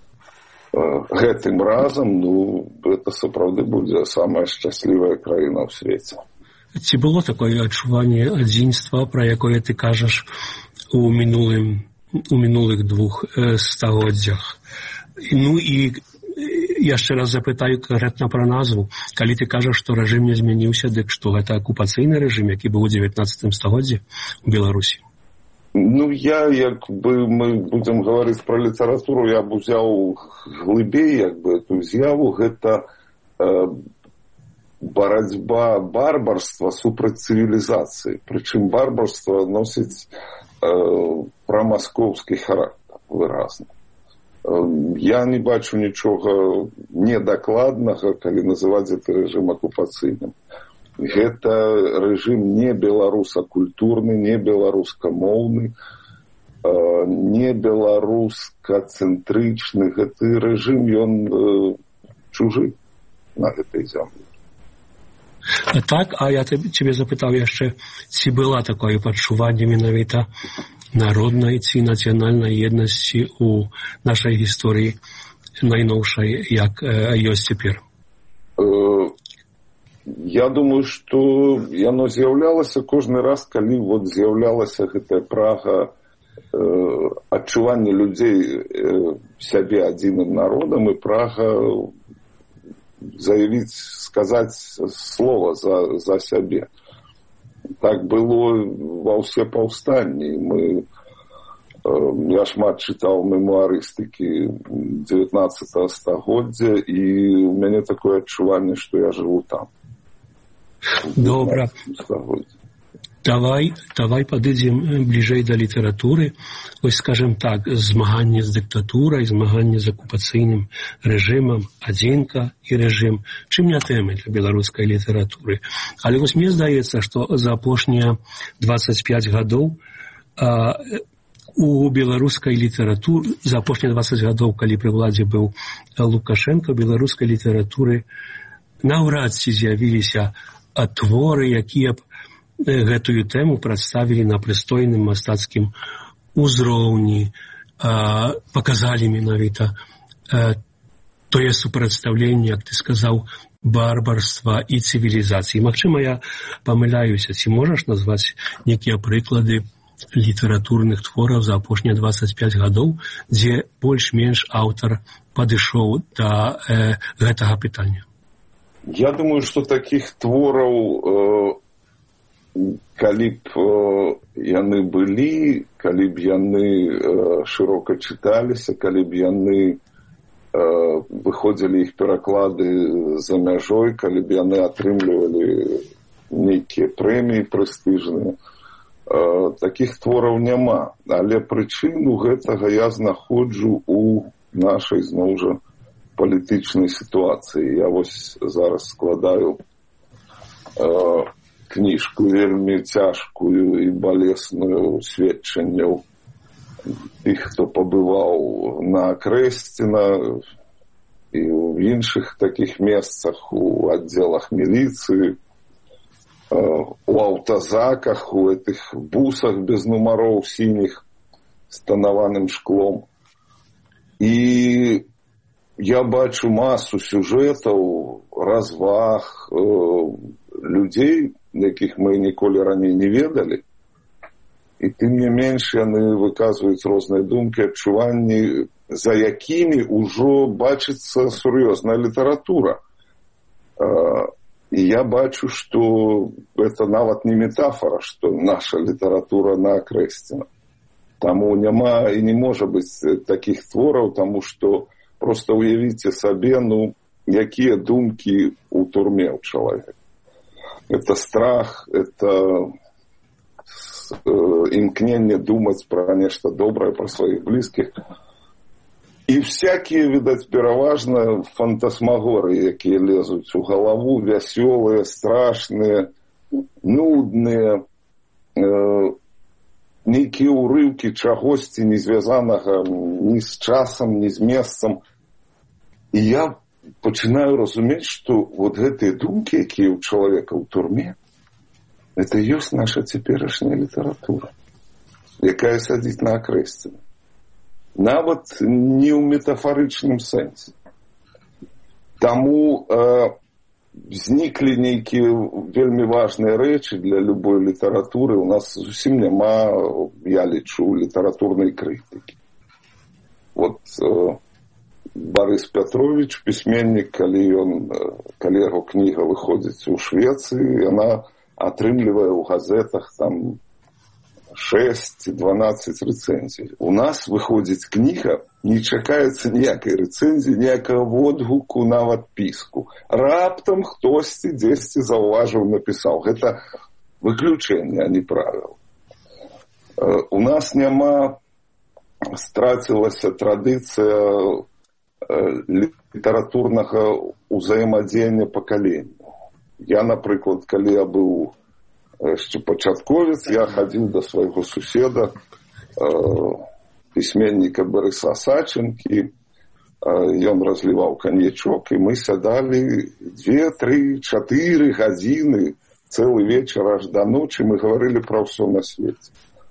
Speaker 6: гэтым разам, ну, гэта сапраўды будзе самая шчаслівая краіна ў свеце.
Speaker 5: Ці было такое адчуванне адзінства, пра якое ты кажаш у мінулым, у мінулых двух э, стагоддзях? Ну і яшчэ раз запытаю канкрэтна пра назву. Калі ты кажаш, што рэжым не змяніўся, дык што гэта акупацыйны рэжым, які быў у дзевятнаццатым стагоддзі у Беларусі?
Speaker 6: Ну, я, як бы мы будзем гаварыць пра літаратуру, я б узяў глыбей, як бы, эту з'яву, гэта э, барацьба барбарства супраць цывілізацыі. Прычым барбарства носіць э, прамаскоўскі характар выразна. Я не бачу нічога недакладнага, калі называць гэты рэжым акупацыйным. Гэта рэжым не беларусакультурны, не беларускамоўны, не беларускацэнтрычны. Гэты рэжым, ён чужы на гэтай зямлі.
Speaker 5: Так, а я цябе запытаў яшчэ, ці была такое пачуванне менавіта народнай ці нацыянальнай еднасці ў нашай гісторыі найноўшай, як э, ёсць цяпер?
Speaker 6: Э, я думаю, што яно з'яўлялася кожны раз, калі вот з'яўлялася гэтая прага э, адчування людзей э, сябе адзіным народам і прага заявіць, сказаць слова за, за сябе. Так было ва ўсе паўстанні. Мы, я шмат чытаў мемуарыстыкі дзевятнаццатага стагоддзя, і у мяне такое адчуванне, што я жыву там.
Speaker 5: Добра. Давай, давай падыдзем бліжэй да літаратуры. Вось, скажем так, змаганне з дыктатурай, змаганне з акупацыйным рэжымам, адзінка і рэжым. Чым не тэмы для беларускай літаратуры? Але вось мне здаецца, што за апошнія дваццаць пяць гадоў а, у беларускай літаратуры, за апошнія дваццаць гадоў, калі пры ўладзе быў Лукашенко, беларускай літаратуры наўрад ці з'явіліся творы, якія б гэтую тэму прадставілі на прыстойным мастацкім узроўні, паказалі менавіта тое супрацьстаўленне, як ты сказаў, барбарства і цывілізацыі. Магчыма, я памыляюся, ці можаш назваць нейкія прыклады літаратурных твораў за апошнія дваццаць пяць гадоў, дзе больш-менш аўтар падышоў да э, гэтага пытання?
Speaker 6: Я думаю, што такіх твораў э... калі б э, яны былі, калі б яны э, шырока чыталіся, калі б яны э, выходзілі іх пераклады за мяжой, калі б яны атрымлівалі нейкія прэміі прэстыжныя, э, такіх твораў няма. Але прычыну гэтага я знаходжу у нашай, зноў жа, палітычнай сітуацыі. Я вось зараз складаю э, кніжку вельмі цяжкую і балесную сведчанняў тых, хто пабываў на Крэсціна і ў іншых такіх месцах, у аддзелах міліцыі, у аўтазаках, у гэтых бусах без нумароў сініх з танаваным шклом. І я бачу масу сюжэтаў, разваг, людзей, якіх мы ніколі раней не ведалі, і тым не менш яны выказваюць розныя думкі, адчуванні, за якімі ўжо бачыцца сур'ёзная літаратура. І я бачу, што гэта нават не метафора, што наша літаратура на Крэсціна. Таму няма і не можа быць такіх твораў, таму што проста уявіце сабе, ну, якія думкі ў турме ў чалавека. Это страх, это імкненне думаць пра нешта добрае, пра сваіх блізкіх. І всякія, відаць, пераважна фантасмагоры, якія лезуць у галаву, вясёлыя, страшныя, нудныя, э, нейкія ўрыўкі чагосьці не звязанага ні з часам, ні з месцам. І я пачынаю разумець, што вот гэтыя думкі, якія ў чалавека ў турме, это ёсць наша цяперашняя літаратура. якая сядзіць на акрэсціны. Нават не ў метафарычным сэнсе. Таму э, зніклі нейкія вельмі важныя рэчы для любой літаратуры. У нас зусім няма, я лічу, літаратурнай крытыкі. Вот э, Борис Петрович, пісьменнік, калі ён, калі яго кніга выходзіць у Швецыі, яна атрымлівае ў газетах там шэсць-дванаццаць рэцэнзій. У нас выходзіць кніга, не чакаецца ніякай рэцэнзіі, ніякага водгуку, нават піску. Раптам хтосьці дзесьці заўважыў, напісаў. Гэта выключэнне, а не правіла. У нас няма, страцілася традыцыя літаратурнага ўзаемадзеяння пакаленняў. Я, напрыклад, калі я быў яшчэ пачатковец, я хадзіў да свайго суседа, пісьменніка Барыса Сачынкі, ён разліваў каньячок, і мы сядалі дзве, тры, чатыры гадзіны, цэлы вечар аж да ночы, мы гаварылі пра ўсё на свеце.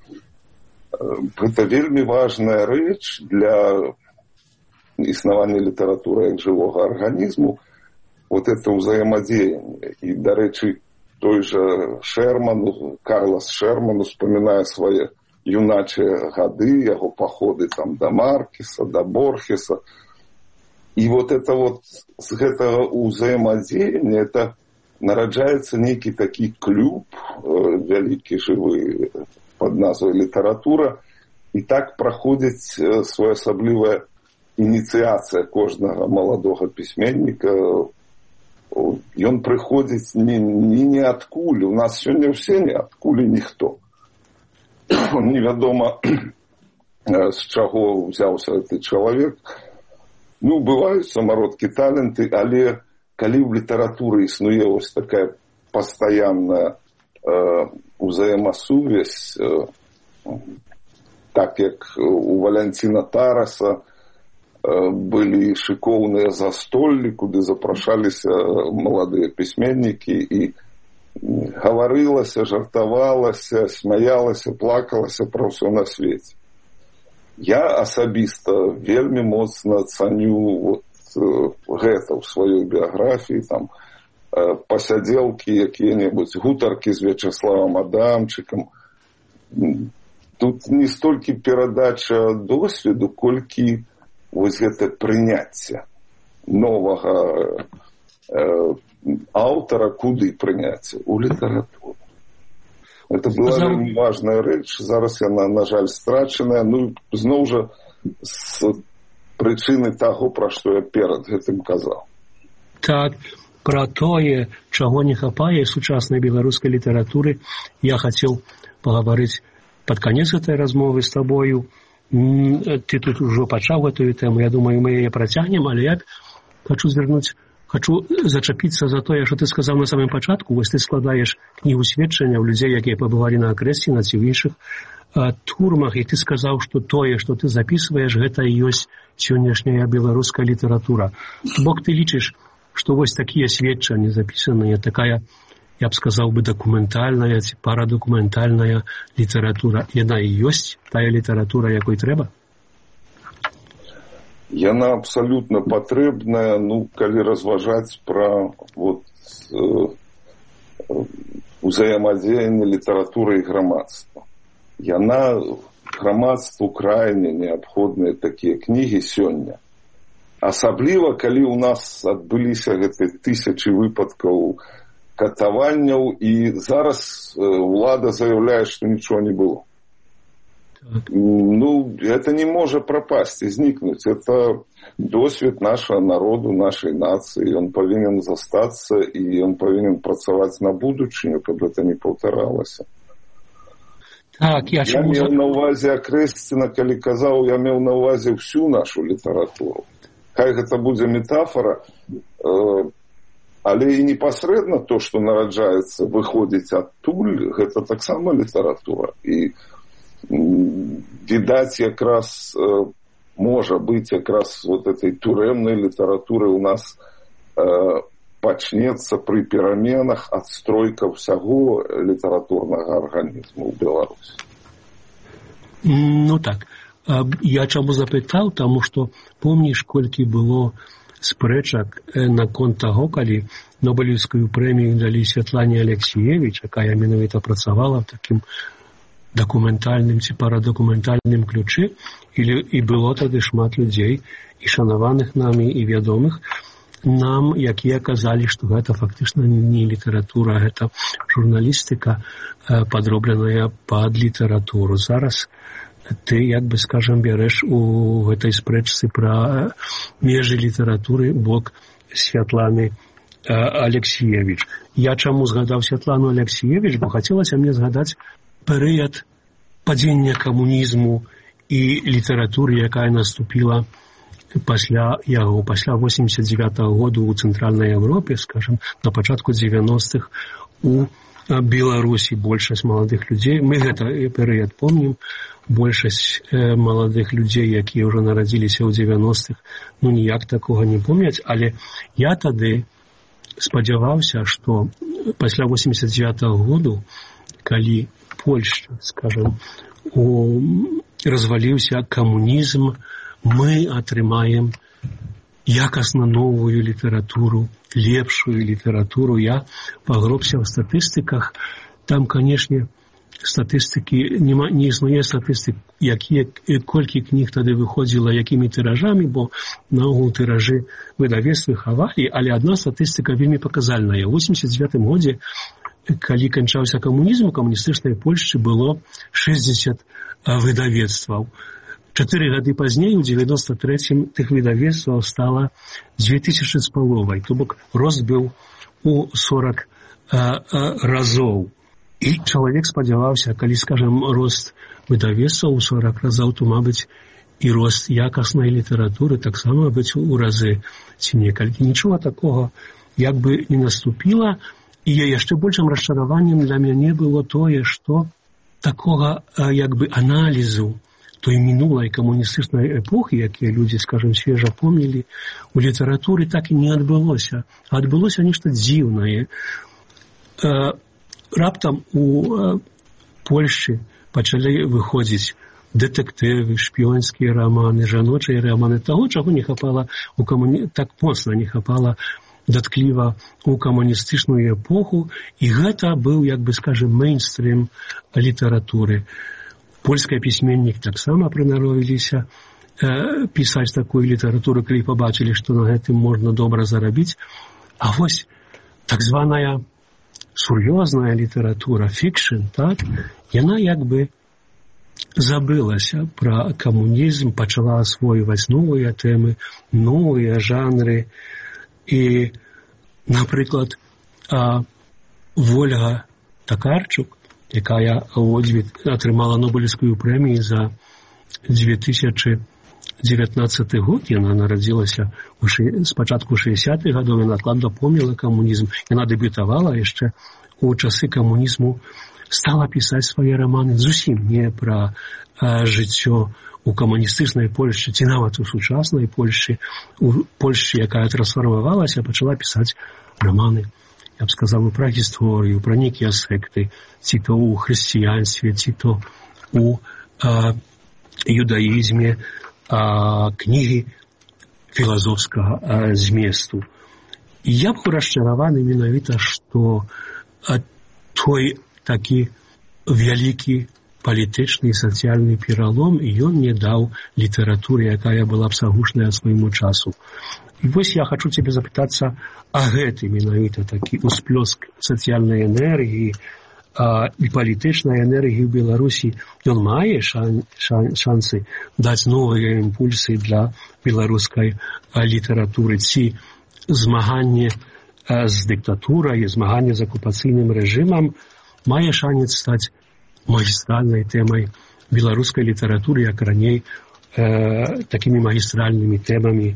Speaker 6: Гэта вельмі важная рэч для існавання літаратуры як жывога арганізму, вот это ўзаемадзеянне. І, дарэчы, той же Шерман, Карлас Шерман успамінае свае юначыя гады, яго паходы там да Маркеса, да Борхеса. І вот это вот з гэтага ўзаемадзеяння это нараджаецца нейкі такі клуб вялікі жывы пад назвай літаратура, і так праходзіць своеасаблівая ініцыяцыя кожнага маладога пісьменніка. Ён прыходзіць не, не, не адкуль. У нас сёння ўсе не адкуль і ніхто. Невядома, з чаго ўзяўся гэты чалавек. Ну, бываюць самародкі таленты, але калі ў літаратуры існуе ось такая пастаянная э, узаемасувязь, э, так як у Валянціна Тараса былі шыкоўныя застоллі, куды запрашаліся маладыя пісьменнікі, і гаварылася, жартавалася, смяялася, плакалася пра ўсё на свеце. Я асабіста вельмі моцна цаню вот гэта ў сваёй біяграфіі, там пасядзелкі якія-небудзь, гутаркі з Вячаславам Адамчыкам. Тут не столькі перадача досведу, колькі вось гэта прыняцце новага э, аўтара, куды прыняцце? У літаратуру. Это была вельмі важная рэч, зараз яна, на жаль, страчаная, ну, зноў жа, з прычыны таго, пра што я перад гэтым казаў.
Speaker 5: Так, пра тое, чаго не хапае сучаснай беларускай літаратуры, я хацеў пагаварыць пад канец гэтай размовы з табою. Ты тут ужо пачаў гэтую тэму, я думаю, мы яе працягнем, але я хачу звярнуць, хачу зачапіцца за тое, што ты сказаў на самым пачатку. Вось ты складаеш кнігу сведчанняў людзей, якія пабывалі на акрэсціна ці ў іншых турмах, і ты сказаў, што тое, што ты запісваеш, гэта і ёсць сённяшняя беларуская літаратура. Бок ты лічыш, што вось такія сведчанні запісаныя, такая, я б сказаў бы, дакументальная ці парадакументальная літаратура. Яна і ёсць тая літаратура, якой трэба?
Speaker 6: Яна абсалютна патрэбная, ну, калі разважаць пра вот, э, узаемадзеянне літаратуры і грамадства. Яна грамадству крайне неабходныя такія кнігі сёння. Асабліва, калі ў нас адбыліся гэтыя тысячы выпадкаў катаванняў, і зараз ўлада заяўляе, што нічого не было. Так. Ну, это не можа прапасці, знікнуць. Это досвед нашага народу, нашай нацыі. Ён павінен застацца, і ён павінен працаваць на будучыню, каб это не паўтаралася.
Speaker 5: Так, я
Speaker 6: я меў на ўвазе акрэсціна, калі казаў, я меў на ўвазе всю нашу літаратуру. Хай гэта будзе метафора, э, але і непасрэдна то, што нараджаецца, выходзіць адтуль, гэта таксама літаратура. І відаць, якраз э, можа быць якраз вот этой турэмнай літаратуры у нас э, пачнецца пры пераменах адстройка ўсяго літаратурнага арганізму ў Беларусі.
Speaker 5: Ну так, я чаму запытаў, таму што помніш, колькі было спрэчак наконт таго, калі Нобелевскую прэмію далі Святлане Алексіевіч, якая менавіта працавала в такім дакументальным ці парадакументальным ключы, і, і было тады шмат людзей, і шанаваных намі, і вядомых нам, якія казалі, што гэта фактычна не літаратура, гэта журналістыка, падробленая пад літаратуру. Зараз ты, як бы скажам, бярэш у гэтай спрэчцы пра межы літаратуры бок Святланы Алексіевіч. Я чаму згадаў Святлану Алексіевіч, бо хацелася мне згадаць перыяд падзення камунізму і літаратуры, якая наступіла пасля яго, пасля восемьдесят девятого году ў Цэнтральнай Европе, скажем, на пачатку девяностых у Беларусі большасць маладых людзей. Мы гэта перыяд помнім. Большасць э, маладых людзей, якія ўжо нарадзіліся ў девяностых, ну ніяк такога не помняць, але я тады спадзяваўся, што пасля восемьдесят девятого году, калі Польшча, скажем, у... разваліўся камунізм, мы атрымаем якасна новую літаратуру, лепшую літаратуру. Я пагробся в статыстыках. Там, канешне, статыстыкі, нема, не існуе статыстык, якія, колькі кніг тады выходзіла, якімі тыражамі, бо наогул тыражы выдавецтвы хавалі, але адна статыстыка вельмі паказальная. У восемьдесят девятым годзе, калі канчаўся камунізм, у камуністычнай Польшчы было шэсцьдзесят выдавецтваў. Чатыры гады пазней, у девяносто третьем, тых выдавецтваў стала две тысячи з паловай. То бок рост быў у сорок а, а, разоў. І чалавек спадзяваўся, калі, скажем, рост выдавецтваў у сорок разоў, то, мабыць, і рост якаснай літаратуры таксама быць у разы ці некалькі. Нічога такога як бы не наступіла. І яшчэ большым расчараваннем для мяне было тое, што такога як бы аналізу той мінулай камуністычнай эпохі, якія людзі, скажем, свежа помнілі, у літаратуры так і не адбылося. А адбылося нешта дзіўнае. Раптам у Польшчы пачалі выходзіць дэтэктывы, шпіёнскія раманы, жаночыя раманы, таго, чаго не хапала у камуні... так моцна не хапала даткліва у камуністычную эпоху, і гэта быў, як бы скажем, мейнстрим літаратуры. Польская пісьменнік таксама прынаровіліся э, пісаць такую літаратуру, калі пабачылі, што на гэтым можна добра зарабіць. А вось так званая сур'ёзная літаратура, фікшн, так, яна як бы забылася пра камунізм, пачала асвойваць новыя тэмы, новыя жанры. І, напрыклад, а, Вольга Такарчук, якая атрымала Нобелевскую прэмію за две тысячи девятнадцатый год, яна нарадзілася спачатку шэсцідзятых гадоў, яна адкладна помніла камунізм, яна дэбютавала яшчэ у часы камунізму, стала пісаць свае раманы зусім не пра а, жыццё у камуністычнай Польшчы, ці нават у сучаснай Польшчы, у Польшчы, якая трансфармавалася, пачала пісаць раманы, я б сказаў, пра гісторыю, пра нейкія секты, ці то ў хрысціянстве, ці то ў а, юдаізме, а, кнігі філазофскага а, зместу. І я б расчараваны менавіта, што а, той такі вялікі палітычны і сацыяльны пералом, і ён не даў літаратуры, якая была б сагушная свайму часу. І вось я хачу цябе запытацца, а гэты менавіта такі усплёск сацыяльнай энергіі а, і палітычнай энергіі ў Беларусі, ён мае шан, шан, шансы даць новыя імпульсы для беларускай а, літаратуры, ці змаганне а, з дыктатурай, змаганне з акупацыйным рэжымам мае шанец стаць магістральнай тэмай беларускай літаратуры, як раней э, такімі магістральнымі тэмамі э,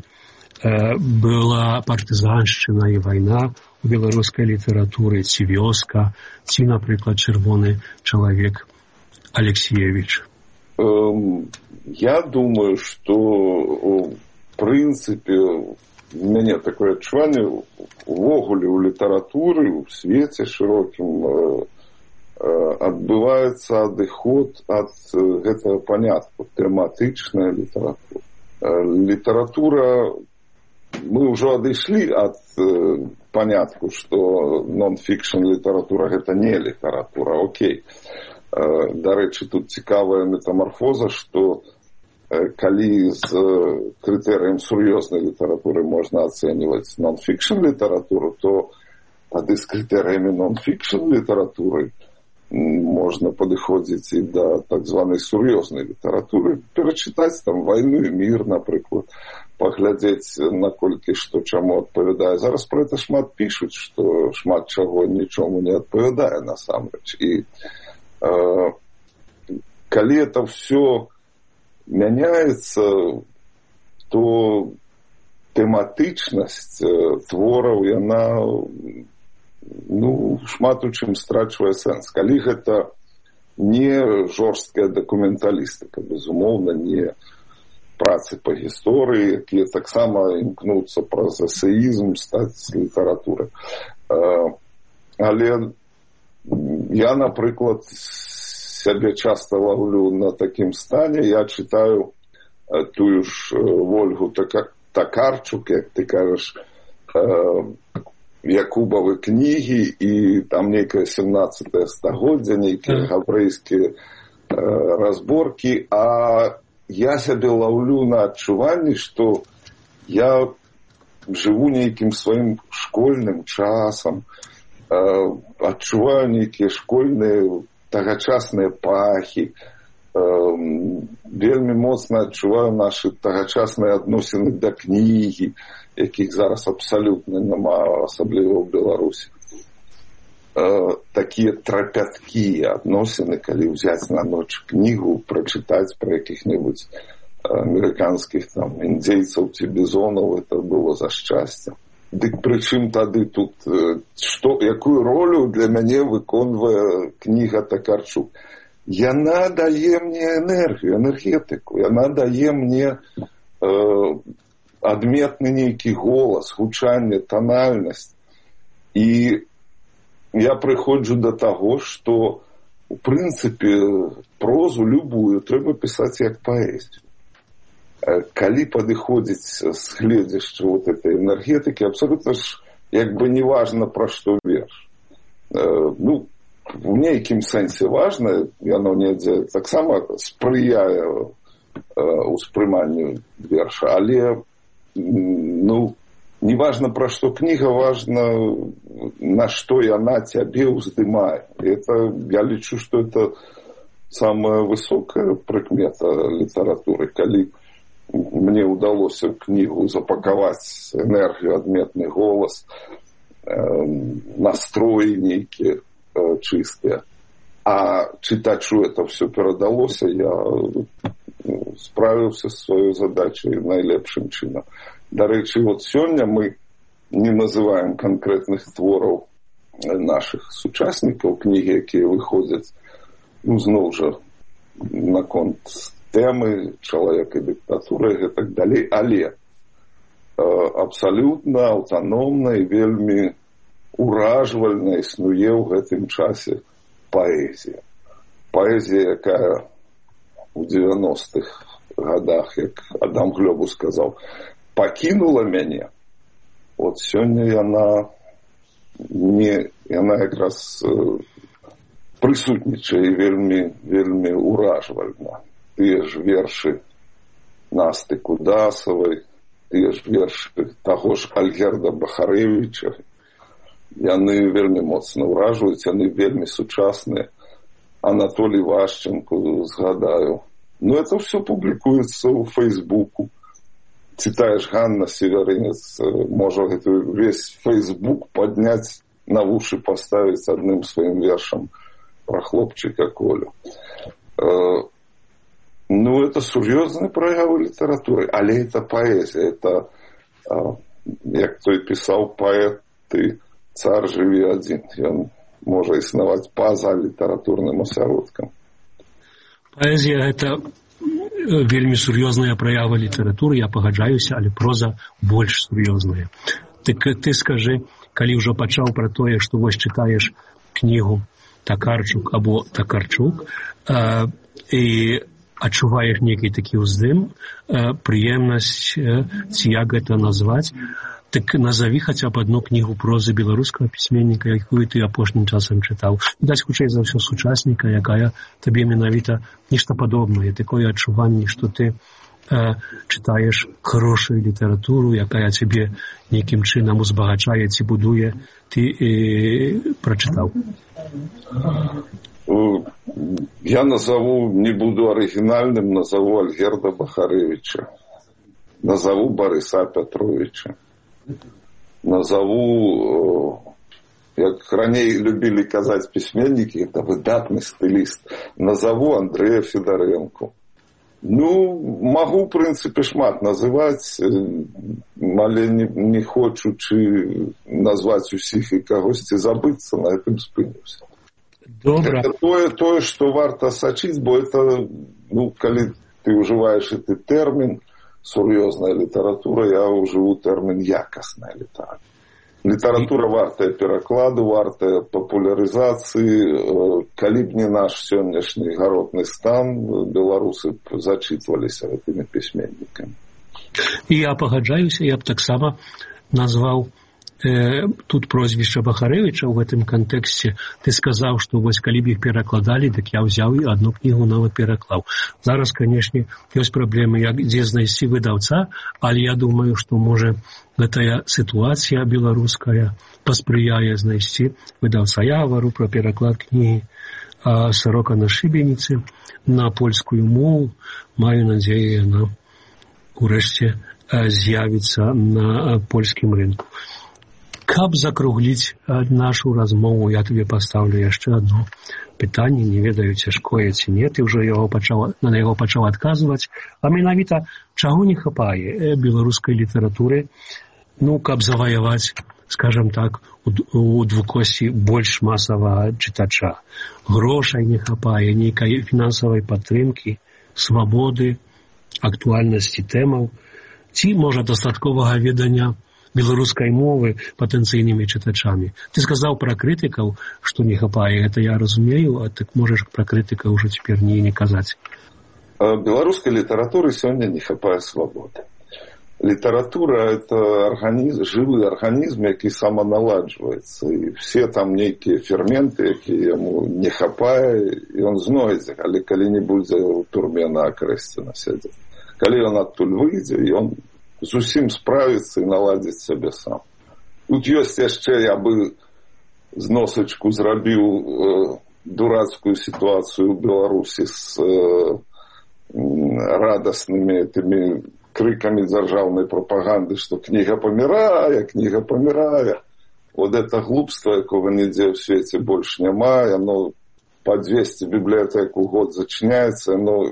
Speaker 5: была партызаншчына і вайна у беларускай літаратуры, ці вёска, ці, напрыклад, чырвоны чалавек Алексіевіч.
Speaker 6: Эм, я думаю, што в прынцыпе у мяне такое адчуванне увогуле ў літаратуры, у свеце шырокім э, адбываецца адыход ад гэтага панятку, тэматычная літаратура. Літаратура, мы ўжо адышлі ад панятку, што нон-фікшн літаратура гэта не літаратура, окей. Дарэчы, тут цікавая метамарфоза, што калі з крытэрыем сур'ёзнай літаратуры можна ацэньваць нон-фікшн літаратуру, то тады з крытэрыямі нон-фікшн літаратуры можна падыходзіць і да так званай сур'ёзнай літаратуры, перачытаць там «Вайну і мір», напрыклад, паглядзець, наколькі што чаму адпавядае. Зараз пра гэта шмат пішуць, што шмат чаго нічому не адпавядае насамрэч. І э, калі это ўсё мяняецца, то тэматычнасць твораў, яна ну, шмат у чым страчвае сэнс. Калі гэта не жорсткая дакументалістыка, безумоўна, не працы па гісторыі, якія таксама імкнуцца праз эсеізм стаць літаратурай. Але я, напрыклад, сябе часта ловлю на такім стане. Я читаю тую ж Вольгу Такарчук, як ты кажаш, Якубавы кнігі, і там нейкае сямнаццатае стагоддзя, нейкія габрэйскія разборкі, а я сябе ловлю на адчуванні, што я жыву нейкім сваім школьным часам, адчуваю нейкія школьныя тагачасныя пахі, вельмі моцна адчуваю нашы тагачасныя адносіны да кнігі, якіх зараз абсалютна няма, асабліва ў Беларусі. Такія трапяткія адносіны, калі ўзяць на ноч кнігу, прачытаць пра якіх-небудзь амерыканскіх там індзейцаў ці бізонаў, это было за шчасце. Дык прычым тады тут, што, якую ролю для мяне выконвае кніга Такарчук? Яна дае мне энергію, энергетыку, яна дае мне э, адметны нейкі голас, гучанне, танальнасць. І я прыходжу да таго, што у прынцыпе прозу любую трэба пісаць як паэзію. Калі падыходзіць з гледзяшча вот этой энергетыкі, абсолютна ж як бы не важна, пра што верш. Ну, у нейкім сэнсе важна, яно недзе таксама спрыяе ўспрыманню верша, але ну, не важна, пра што кніга, важна, на што яна цябе ўздымае. Это, я лічу, што это самая высокая прыкмета літаратуры, калі мне ўдалося ў кнігу запакаваць энергію, адметны голас, настроі нейкія чыстыя. А чытачу это все перадалося, я справіўся з сваёй задачай найлепшым чынам. Дарэчы, вот сёння мы не называем канкрэтных твораў нашых сучаснікаў, кнігі, якія выходзяць, ну, зноў жа, наконт тэмы чалавека, дыктатуры і так далей, але э, абсалютна аўтаномна і вельмі уражвальна існуе ў гэтым часе паэзія. Паэзія, якая у дзевяностых гадах, як Адам Глёбус сказаў, пакінула мяне. Вот сёння яна не, яна якраз э, прысутнічае вельмі, вельмі уражвальна. Тыя ж вершы Насты Кудасавай, тыя ж вершы таго ж Альгерда Бахарэвіча, яны вельмі моцна ўражваюць, яны вельмі сучасныя. Анатолій Вашченко згадаю. Ну, это все публікуецца ў Фейсбуку. Читаешь, Ганна Северинец можа весь Фейсбук падняць, на вушы поставіць адным сваім вершам про хлопчика Колю. Ну, это сур'ёзны праявы літаратуры, але это паэзія, это, як той пісаў паэт, ты цар жыві адзін, ён можа існаваць па-за літаратурным асяродкам.
Speaker 5: Паэзія — это вельмі сур'ёзная праява літаратуры, я пагаджаюся, але проза больш сур'ёзная. Ты, ты скажы, калі ўжо пачаў пра тое, што вось чытаеш кнігу Такарчук або Такарчук, і адчуваеш нейкі такі ўздым, прыемнасць, ці як гэта назваць, так назаві хаця б одну кнігу прозы беларускага пісьменніка, якую ты апошнім часам чытаў. Даць хутчэй за ўсё сучасніка, якая табе менавіта нешта падобнае, такое адчуванне, што ты э, чытаеш хорошую літаратуру, якая цябе нейкім чынам узбагачае ці будуе, ты э, прачытаў.
Speaker 6: Я назову, не буду оригинальным, назову Альгерда Бахаревича, назову Бориса Петровича, назову, як раней любили казаць письменники, это выдатный стилист, назову Андрея Федоренко. Ну, могу, в принципе, шмат называть, але не, не хочу чи назвать усіх і когось забыться, на этом спынюся.
Speaker 5: Добра.
Speaker 6: Это тое, тое, что варто сочить, бо это, ну, коли ты уживаешь этот термин, сур'ёзная литература, я уживу термин якостная литература. Литература вартая перакладу, вартая популяризации. Калі б не наш сённяшні гаротны стан, беларусы б зачитываліся этими письменниками.
Speaker 5: І я пагаджаюся, я б таксама назваў э, тут прозвішча Бахарэвіча ў гэтым кантэксце. Ты сказаў, што вось калі б іх перакладалі, так я ўзяў і одну кнігу нават пераклаў. Зараз, канешне, ёсць праблемы, як дзе знайсці выдаўца, але я думаю, што можа гэтая сітуацыя беларуская паспрыяе знайсці выдаўца. Я гавару пра пераклад кнігі «Сорока на шыбеніцы» на польскую мову. Маю надзею, яна урэшце з'явіцца на польскім рынку. Каб закругліць нашу размову, я табе пастаўлю яшчэ одно пытанне, не ведаю, цяжкое ці не, ты ўжо яго пачаў, на яго пачаў адказваць, а менавіта чаго не хапае беларускай літаратуры, ну, каб заваяваць, скажем так, у, у двукосці больш масавага чытача. Грошай не хапае, нейкай фінансавай падтрымкі, свабоды, актуальнасці тэмаў, ці, можа, дастатковага ведання беларускай мовы патэнцыйнымі чытачамі. Ты сказаў пра крытыкаў, што не хапае, гэта я разумею, а так можаш пра крытыка ўжо цяпер не, не казаць.
Speaker 6: Беларускай літаратуры сёння не хапае свабоды. Літаратура – это организм, живый организм, які самоналаджваецца. І все там нейкія ферменты, якія яму не хапае, і он знойдзе, але калі не будзе ў турме на акрэсце насядзець. Калі он адтуль выйдзе, і он зусім справіцца і наладзіць сябе сам. Тут ёсць яшчэ, я бы зносачку зрабіў э, дурацкую сітуацыю ў Беларусі з э, радаснымі этими криками державной пропаганды, что книга помирая, книга помирая. Вот это глупство, якого нигде в свете больше нема, оно по двести библиотек у год зачиняется, оно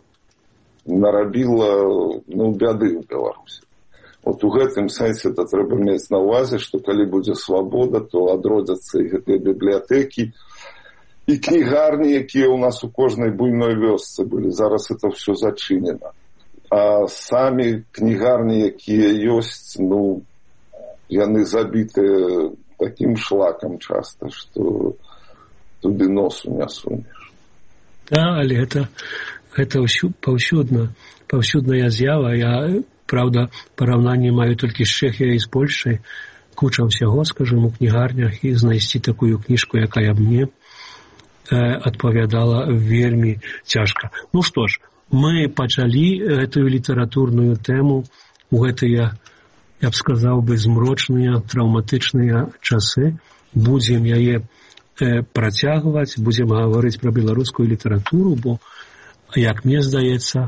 Speaker 6: нарабило, ну, бяды в Беларуси. Вот у гэтым сэнсе это трэба мець на ўвазе, што калі будзе свабода, то адродзяцца і гэтыя бібліятэкі, і кнігарні, якія ў нас у кожнай буйной вёсцы былі. Зараз это все зачынена. А самі кнігарні, якія ёсць, ну, яны забітыя такім шлакам часта, што туды носу не сунеш.
Speaker 5: Да, але гэта, гэта паўсюдна, паўсюдная з'ява. Я, правда, параўнанне маю толькі з Чэхіяй і з Польшай. Куча ўсяго, скажем, у кнігарнях, і знайсці такую кніжку, якая мне э, адпавядала вельмі цяжка. Ну што ж, мы пачалі гэтую літаратурную тэму у гэтыя, я б сказаў бы, змрочныя, траўматычныя часы. Будзем яе э, працягваць, будзем гаварыць пра беларускую літаратуру, бо, як мне здаецца,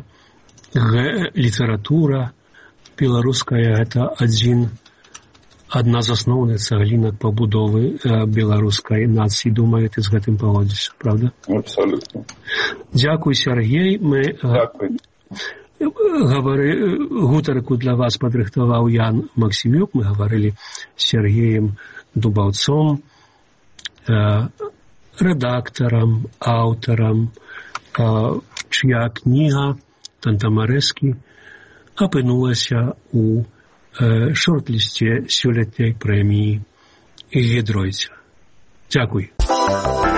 Speaker 5: літаратура беларуская – гэта адзін, адна з асноўных цаглінак пабудовы э, беларускай нацыі. Думаю, ты з гэтым пагодзішся, правда?
Speaker 6: Абсолютно.
Speaker 5: Дзякуй, Сергей. Мы
Speaker 6: Дзякуй.
Speaker 5: Гавары, гутарку для вас падрыхтаваў Ян Максімюк. Мы гаварылі з Сергеем Дубаўцом, э, рэдактарам, аўтарам, э, чья кніга «Тантамарэскі» апынулася у э, шорт-лісце сёлетняй прэміі Гідройця. Дзякуй.